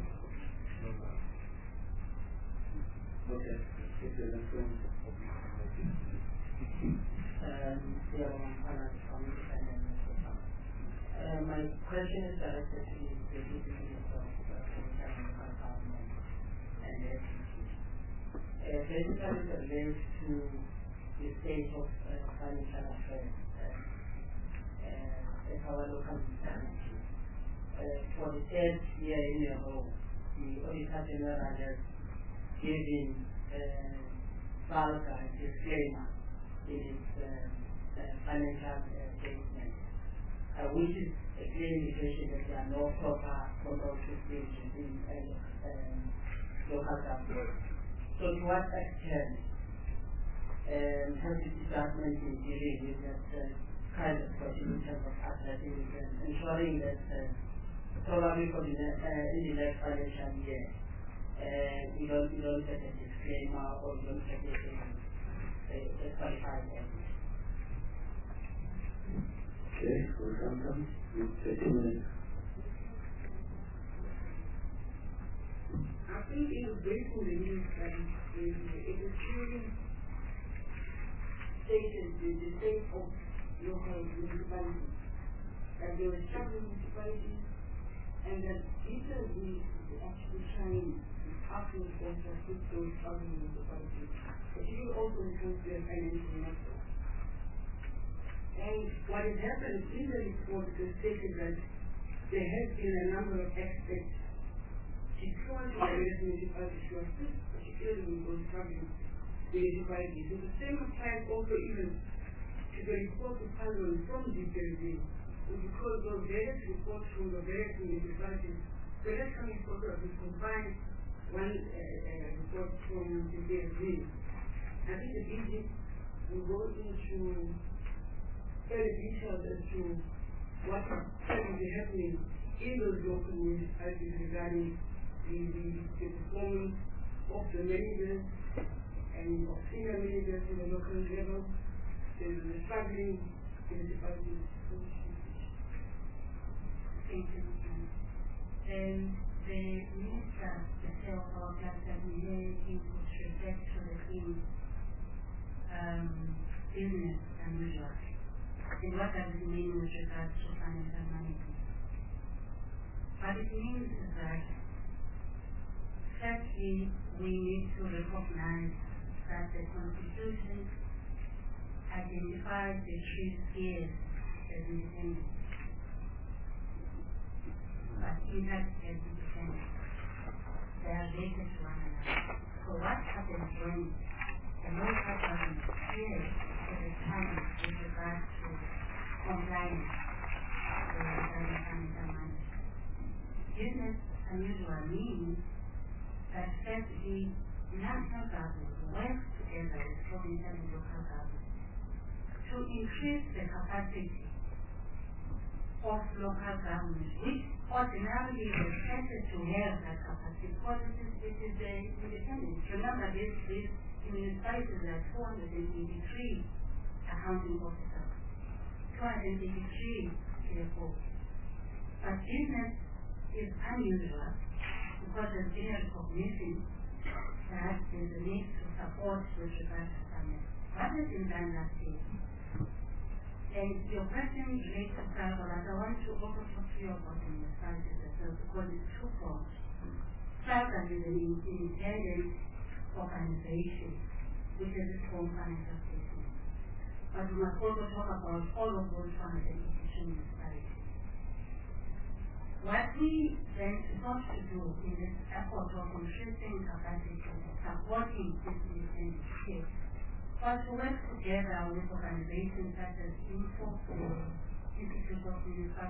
Okay. Take the next one. My question is directed to the Deputy Minister of Government and SEC. Basically, it relates to the state of financial affairs at our local municipality. For the third year in a row, the Auditor General has given vulgar disclaimer in its financial statement, which is a clear indication that there are no proper control systems in local government. So to what extent has the department been dealing with that kind of question in terms of addressing it and ensuring that probably for in the next financial year we don't get a disclaimer or we don't get a qualified evidence? Okay, welcome. You take 2 minutes. I think it was based on the news that it was clearly stated in the state of local municipalities that they were struggling municipalities and that people will actually trying asking them to assist those struggling municipalities, particularly also when it comes to their financial matters. And what has happened in the report is stated that there has been a number of experts deployed to the various municipalities to assist, particularly with those struggling municipalities. So the same applies also even to the report of Parliament from the DPRD, because those various reports from the various municipalities, the rest coming together to combine one report from the DPRD. I think the DG will go into further details as to what is currently happening in those local municipalities regarding the performance of the managers and of senior managers in the local level, the struggling municipalities. Thank you. The minister, the chair of our class, that we he would reflect to the theme business and usual. And what does it mean with regards to financial management? What it means is that, firstly, we need to recognize that the Constitution identifies the three spheres as independent, but interdependent. They are related to one another. So what happens when the local government fails to the challenge with regard to compliance with financial management? Business unusual means that firstly, national government works together with provincial and local government to increase the capacity of local government, which ordinarily is expected to have that capacity because it is independent. Remember, this municipalities are 283 accounting officers, 283 CFOs. But business is unusual because there's been a recognition that there's a need to support with regard to finance. What has been done last year? And your question relates to SARGA, but I want to also talk to you about the municipalities as well because it's twofold. SARGA is an independent organization which has its own financial statement. But we must also talk about all of those 282 municipalities. What we then sought to do in this effort of increasing capacity and supporting this independent state was to work together with organizations such as INFO, the Institute of Municipal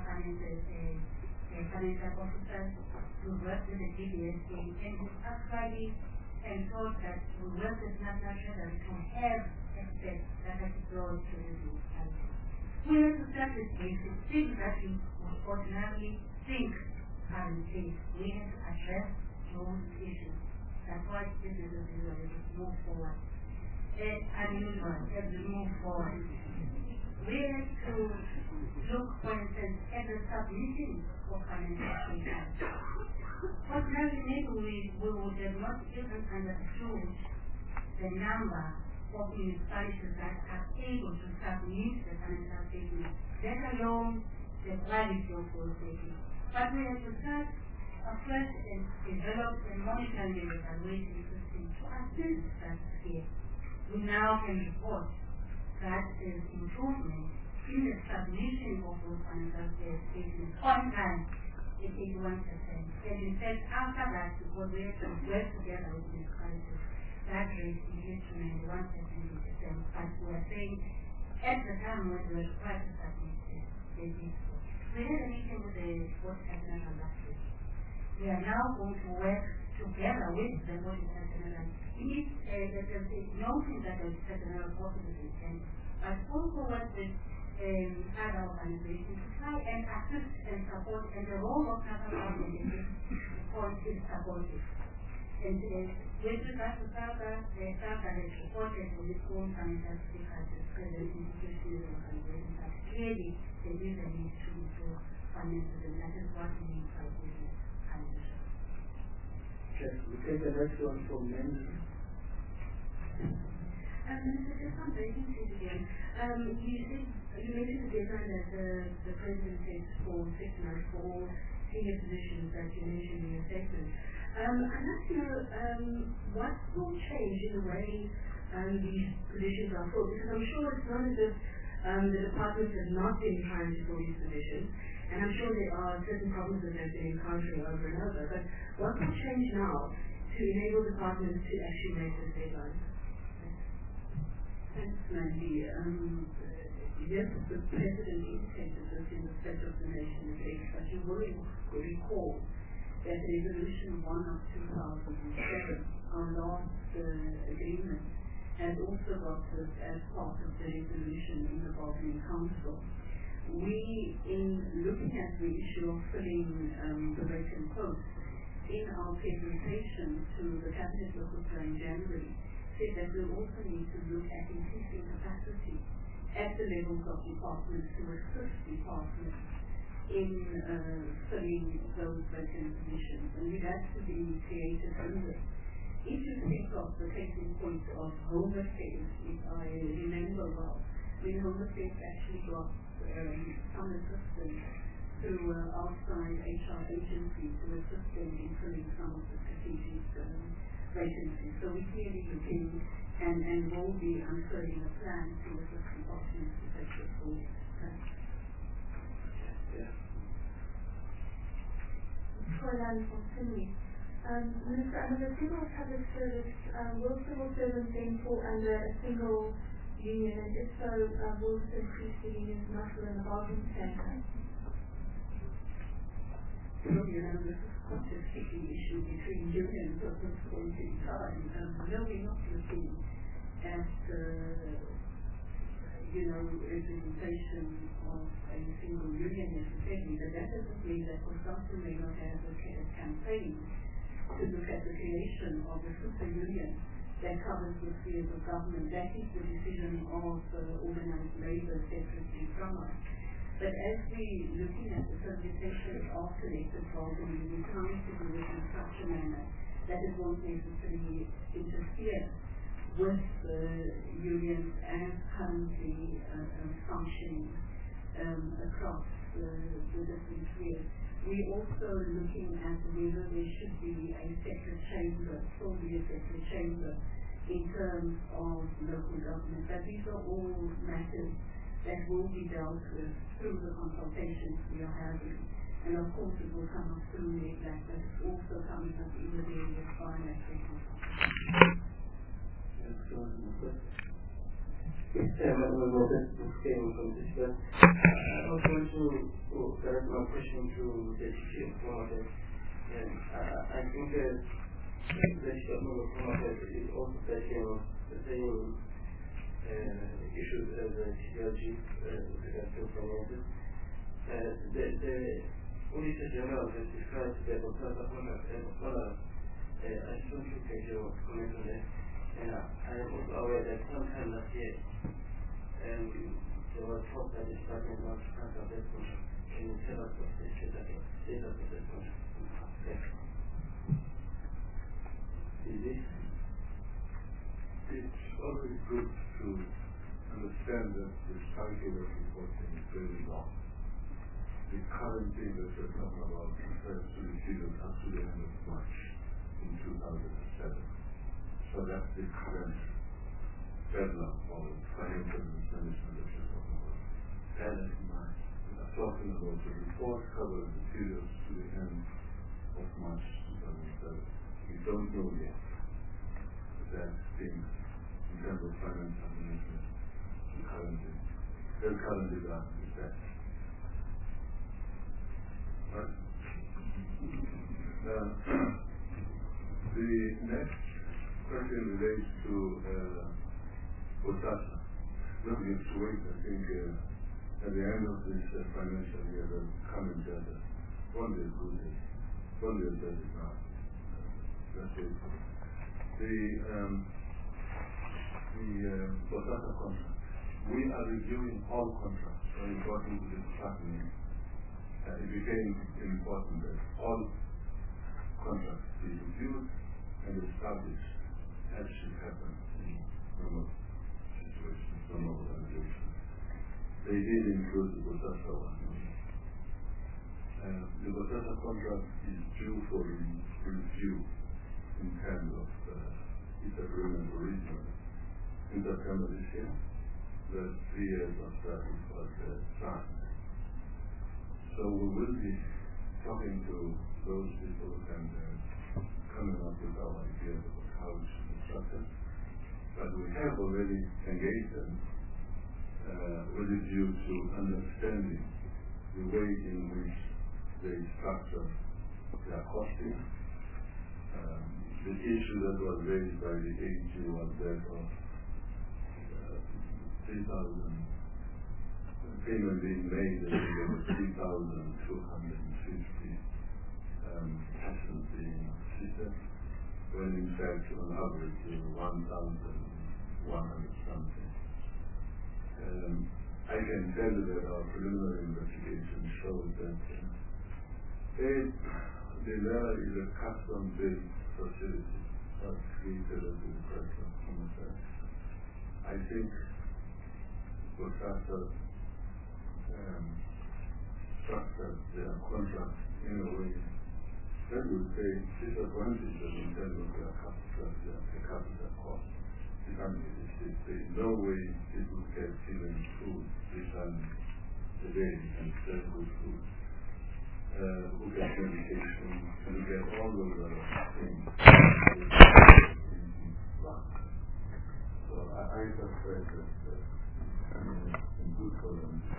Financial Officers, to work with the DBSA, and we actually ensured that we work with National Treasury to have experts that are deployed to the municipality. We have to start with basic things that we would ordinarily think are in place. We have to address those issues. That's why this is a visual as we move forward. Unusual as we move forward. We have to look, for instance, at the submission of financial statements. Ordinarily, maybe we would have not even understood the number of municipalities that are able to submit the financial statement, let alone the quality of those statements. But we have to start afresh and develop a monitoring and evaluation system to assist that scale. We now can report that there is improvement in the submission of those financial statements on time at 81%. And in fact, after that, because we have to work together with municipalities, that rate increased to 91% in December. But we are saying at the time when we were required to submit they did so. We had a meeting with the Board General last week. We are now going to work together with the Board General. There's a notion that the General possibly intended, but also work with other organizations to try and assist and support, and the role of national government in this point is supportive. And with regard to SARGA, SARGA has reported on its own financial difficulties present in institutions and organizations, but clearly there is a need to improve finances, and that is what we need for business and leisure. Okay, we take the next one from Nancy. Minister, just on vacancies again. You mentioned the deadline that the President set for 6 months for all senior positions that you mentioned in your statement. I'd like to know what will change in the way these positions are filled, because I'm sure it's not as if the department has not been trying to fill these positions, and I'm sure there are certain problems that they've been encountering over and over, but what will change now to enable departments to actually make this deadline? Thanks, Mandy. Yes, the President indicated this in the State of the Nation address, but you will recall that Resolution 1 of 2007, our last agreement, has also got this as part of the resolution in the Bargaining Council. We, in looking at the issue of filling the vacant posts, in our presentation to the Cabinet Officer in January, said that we also need to look at increasing capacity at the levels of departments to assist departments in filling those vacant positions. And we've actually created under. If you think of the case in point of Home Affairs, if I remember well, Home Affairs actually got some assistance through outside HR agencies to assist them in filling some of the strategic vacancies. So we're clearly looking and will be unfurling a plan to assist departments to take this forward. Troy from Finley. Minister, under the Civil Public Service, will civil servants then fall under a single union, and if so, will this increase the unions not within the bargaining standard? So, this is quite a sticky issue between unions at this point in time. No, we're not looking at, representation of a single union necessarily, but that doesn't mean that Consumption may not have a campaign to look at the creation of a super union that covers the spheres of government. That is the decision of organized labor separately from us. But as we're looking at the solicitation of collective bargaining, we're trying to do it in such a manner that it won't necessarily interfere with the unions as currently functioning across the different spheres. We're also looking at whether there should be a separate chamber, solely a separate chamber, in terms of local government. But these are all matters that will be dealt with through the consultations we are having. And of course it will come up through NEDLAC, but it's also coming up in the various bilateral consultations. Yes, Chairman, I was going to direct my question to the Chief Promoter. And I think that the Chief Promoter is also touching the same issues as the CLG with regard to promoters. The Auditor General has described the Botasa contract as a product. I just want to get your comment on that. And I am also aware that sometime last year, there was talk that the Department wants to cancel that contract. Can you tell us what the status of that contract? It's always good to understand that the cycle of reporting is very long. The current thing that we're talking about refers to the period up to the end of March in 2007. So that's the current deadline of financial management that we're talking about. Bear that in mind. We are talking about the report covering the periods to the end of March 2007. We don't know yet that thing in terms of financial management currently done is that. Right. The next question relates to Botasa. Look, it's wait, I think at the end of this financial year, the coming data, one day is good day, one day is better now. That's it. The Botasa contract. We are reviewing all contracts, very important to this department. It became important that all contracts be reviewed and established as should happen in normal situations, normal organizations. They did include the Botasa one. The Botasa contract is due for review in terms of its agreement originally in September this year. The 3 years after it was signed. So we will be talking to those people and coming up with our ideas about how it should be structured. But we have already engaged them with a view to understanding the way in which they structure their costing. The issue that was raised by the AG was that of 3,000 payment being made and there was 3,250 passengers being assisted, when in fact on average there were 1,100 something. I can tell you that our preliminary investigation shows that the Lera is a custom-built facility created as a request of homicide. I think Bosasa structured their contract in a way that would say disadvantages in terms of their capital cost. There is no way people get even food today and sell good food. Who get medication, and who get all those other things. So I suspect that it's good for them to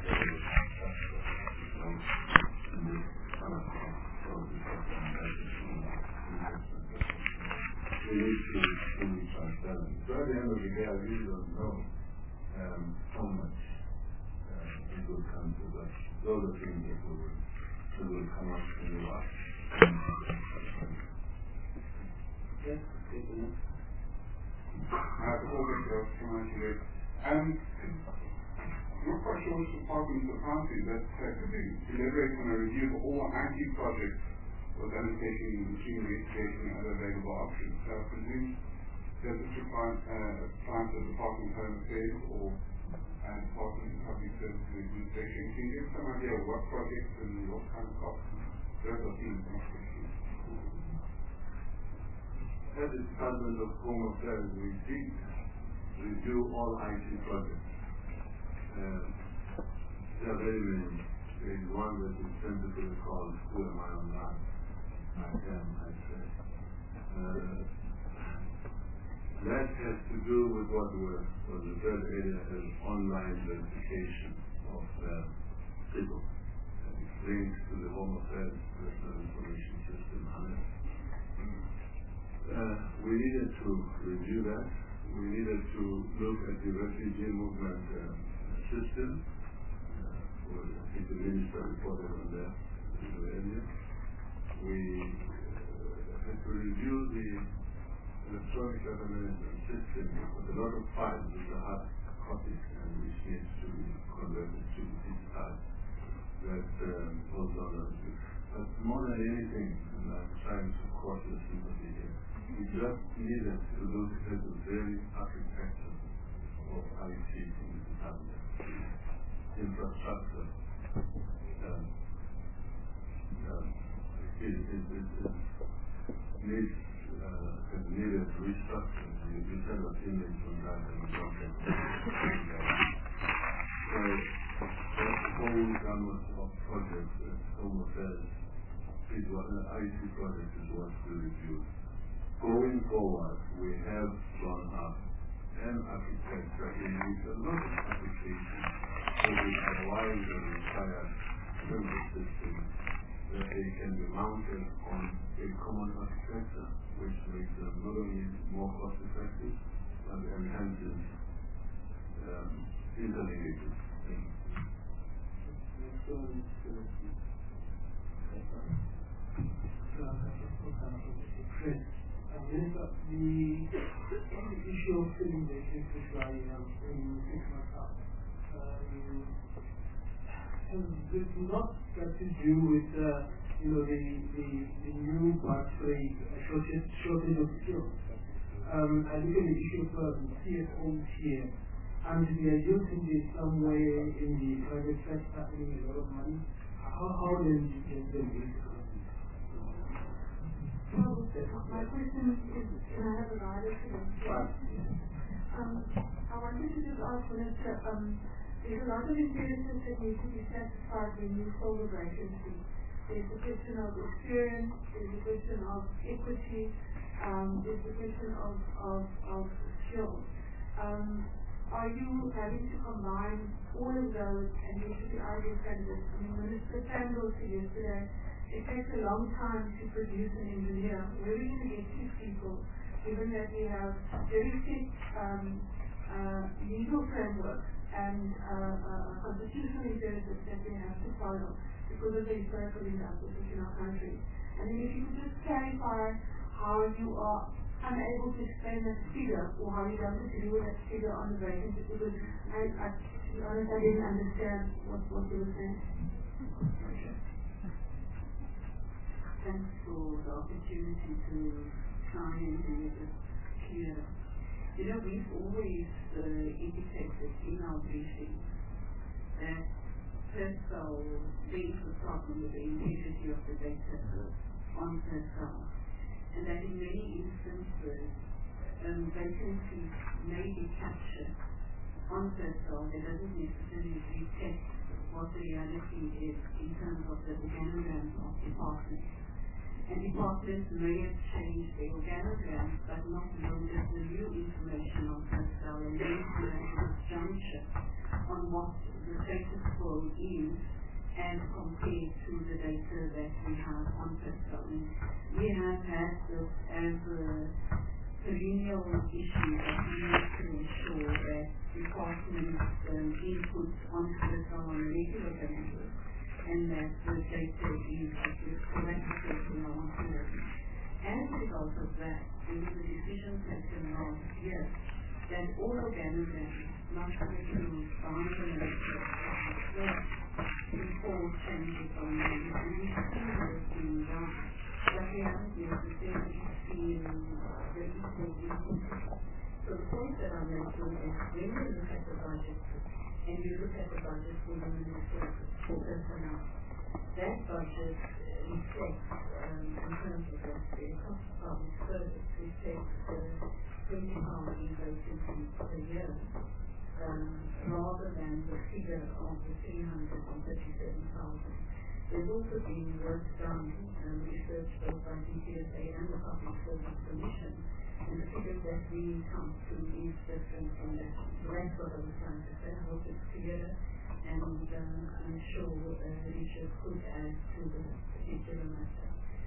we need to be transparent. So at the end of the day, I really don't know how much it will come to, but those are things that will come up in the last. Yes, I'm not quite sure which department of accounting, but could you elaborate on a review of all IT projects was undertaking machinery, education, and other available options? So I presume that this requires the Department of Home Affairs or Department of Public Services Administration. Can you give some idea of what projects and what kind of costs those are being constructed? At the Department of Home Affairs, we did review all IT projects. There are very many. There is one that is tentatively called Who Am I Online? I say. That has to do with what the third area is online verification of people. And it links to the Home Affairs Personal Information System. We needed to review that. We needed to look at the refugee movement system. I think the minister reported on that earlier. We had to review the electronic government system with a lot of files which are hard copies and which needs to be converted to digitized. That goes on a review. But more than anything, and I'm trying to cross the sympathy here, we just needed to look at the very architecture of IT in the department. Infrastructure needed restructuring. You kind of image from that and you don't get so that whole gamut of projects at Home Affairs IT project is what we reviewed. Going forward, we have drawn up an architecture in which a lot of applications will be otherwise require service systems that they can be mounted on a common architecture, which makes them not only more cost effective, but enhances interlinkages. The issue of filling the existing supply in 6 months out has not got to do with the new part trade shortage of skills. I look at the issue of CFOs here, and the idea that there's some way in the private sector earning a lot of money. How then do you get them into my question is, can I have a rider to that? I wanted to just ask Minister, there's a lot of imperative that need to be satisfied when you fill the vacancy. There's a question of experience, there's a question of equity, there's a question of skills. Are you having to combine all of those and get to the ideal candidates? I mean, Minister Sandel said yesterday, it takes a long time to produce an engineer. Where are we going to get 6 people, given that we have very strict legal framework and constitutional imperatives that we have to follow because of the historical injustices in our country? And then if you could just clarify how you are unable to explain that figure or how he does it to do with that figure on the vacancy, because to be honest, I didn't understand what he was saying. Thanks for the opportunity to try and be a bit clearer. You know, we've always indicated in our briefing that Persol, there is a problem with the integrity of the data on Persol, and that in many instances vacancies may be captured on Persol that doesn't necessarily reflect what the reality is in terms of the organograms of departments. And departments may have changed their organograms but not loaded the new information on Persol, and then to a juncture on what the status quo is and compared to the data that we have on Persol. And we have had this as a perennial issue that we need to ensure that departments input on Persol on a regular basis, and that the data is correctly monitored. As a result of that, there was a decision taken last year that all organograms must include boundary before changes on them, and we see this being done. But we haven't necessarily seen the equal input. So the point that I'm making is when you look at the budget, and you look at the budget for human resources, for personnel, that budget reflects, in terms of the cost of public service, reflects 20,000 vacancies per year, rather than the figure of the 337,000. There's also been work done, research both by DCSA and the Public Service Commission, and the figures that we come to is different from that. So that's what I was trying to say. I hope it's clearer, and I'm sure Richard could add to the particular matter.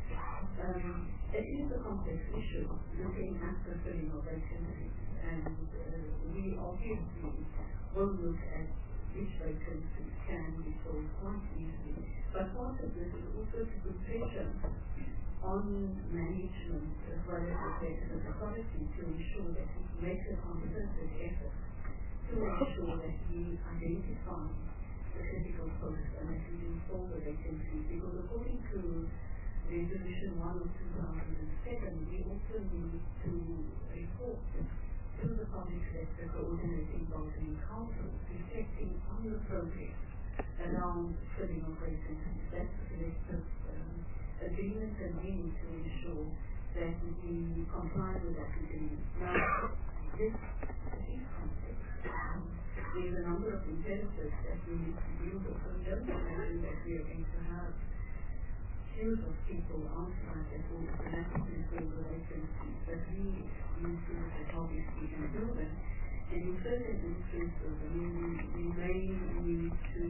It is a complex issue, looking at the filling of vacancies, and we obviously will look at which vacancies can be filled quite easily. But part of this is also to put pressure on management as well as the executive authority to ensure that it makes a concerted effort to ensure that we identify the critical posts and that we can fill the vacancies. Because according to Resolution 1 of 2007, we also need to report to the public sector coordinating body councils reflecting on the progress around filling of vacancies. That's a collective agreement, and we need to ensure that we comply with that agreement. Now, this is complex. There's a number of imperatives that we need to deal with. So just imagine that we are going to have queues of people outside that will automatically fill the vacancies, but we need to look at how we can do them. And in certain instances, we may need to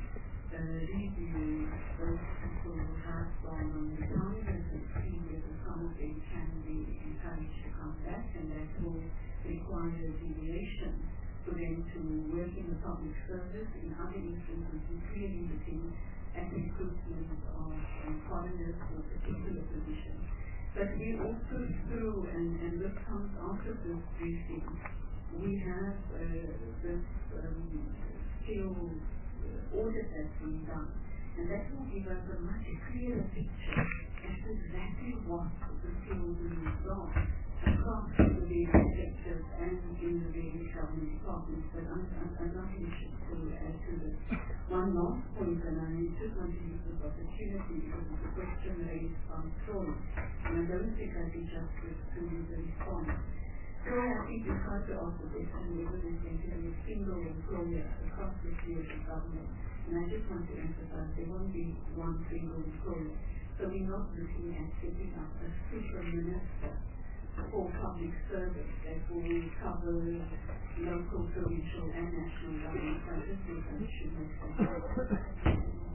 review those people who have gone on retirement and see whether some of them can be encouraged to come back, and that will require a deviation for them to work in the public service. In other instances, we clearly looking at recruitment of foreigners for particular positions. But we also through, and this comes out of this briefing, we have this skill audit that's been done, and that will give us a much clearer picture as to exactly what the skills needs are across the various sectors and in the various government departments. But I'm not interested to add to this. One last point, and I just want to use this opportunity because it's a question raised by Troy, and I don't think I did justice to the response. So I think we try to ask the question whether there's going to be a single employer across the sphere of government. And I just want to emphasize there won't be one single employer. So we're not looking at setting up a super minister for public service that will cover local, provincial and national government. I just think that should make sense.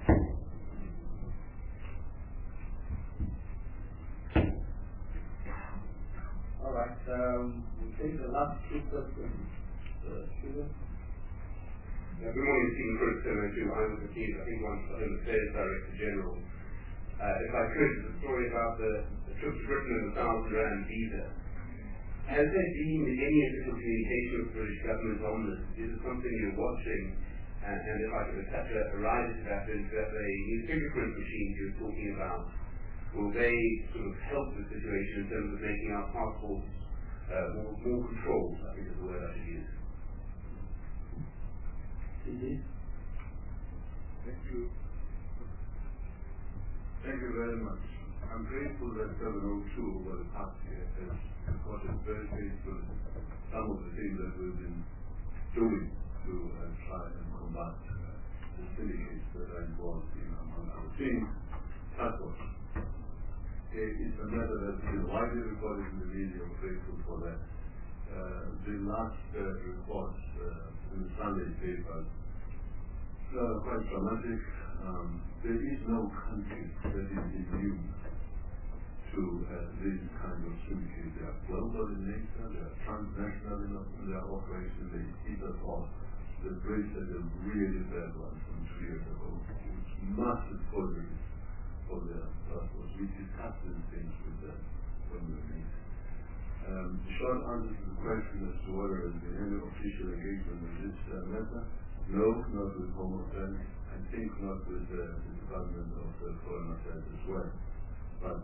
All right, we take the last two questions. Stephen? Good morning, Stephen Crooks, I'm with the team, I think once I'm the Affairs Director General. If I could, the story about the trip to Britain and the £1,000 visa. Has there been any official communication with the British government on this? Is it something you're watching? And if I could attach a rider to that, is that the new fingerprint machines you're talking about, will they sort of help the situation in terms of making our passports more controlled, I think is the word I should use? Thank you. Thank you very much. I'm grateful that 702 over the past year has supported very faithfully some of the things that we've been doing to try and combat the syndicates that are involved in, among other things, passports. It's a matter that's been widely reported in the media. We're grateful for that. The last reports in the Sunday papers are quite dramatic. There is no country that is immune to these kind of syndicates. They are global in nature, they are transnational in their operation, they hit us off. The Brits had a really bad one from 2 years ago, with massive forgeries for their passports. We discussed these things with them when we meet. The short answer to the question as to whether there has been any official engagement in this matter, no, not with Home Affairs. I think not with the Department of Foreign Affairs as well. But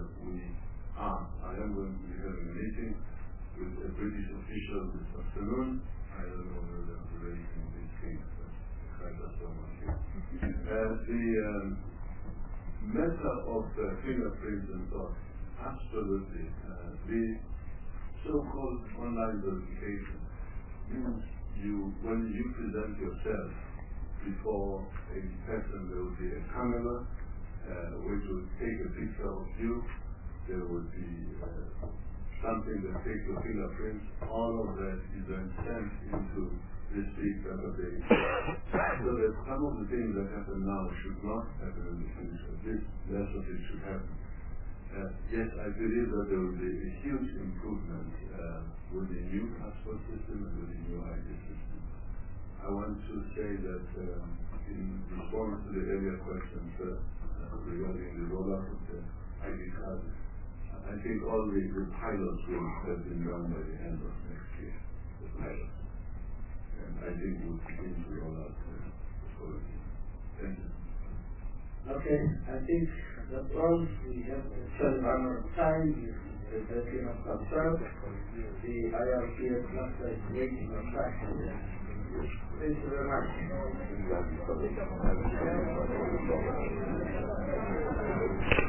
I am going to be having a meeting with a British official this afternoon. I don't know whether they're raising these things, but I just don't want to. The matter of fingerprints and so on, absolutely. The so-called online verification means when you present yourself before a person, there will be a camera which will take a picture of you. There will be something that takes your fingerprints. All of that is then sent into this big database. So that some of the things that happen now should not happen in the future. Less of it should happen. Yes, I believe that there will be a huge improvement with the new passport system and with the new ID system. I want to say that in response to the earlier questions regarding the rollout of the ID card, I think all the pilots will have been done by the end of next year, the pilots. And I think we'll begin to roll out the policy. Thank you. Okay, I think that's all. We have a certain amount of time. There's enough concern. The IRPS cluster is waiting on track. Thank you very much.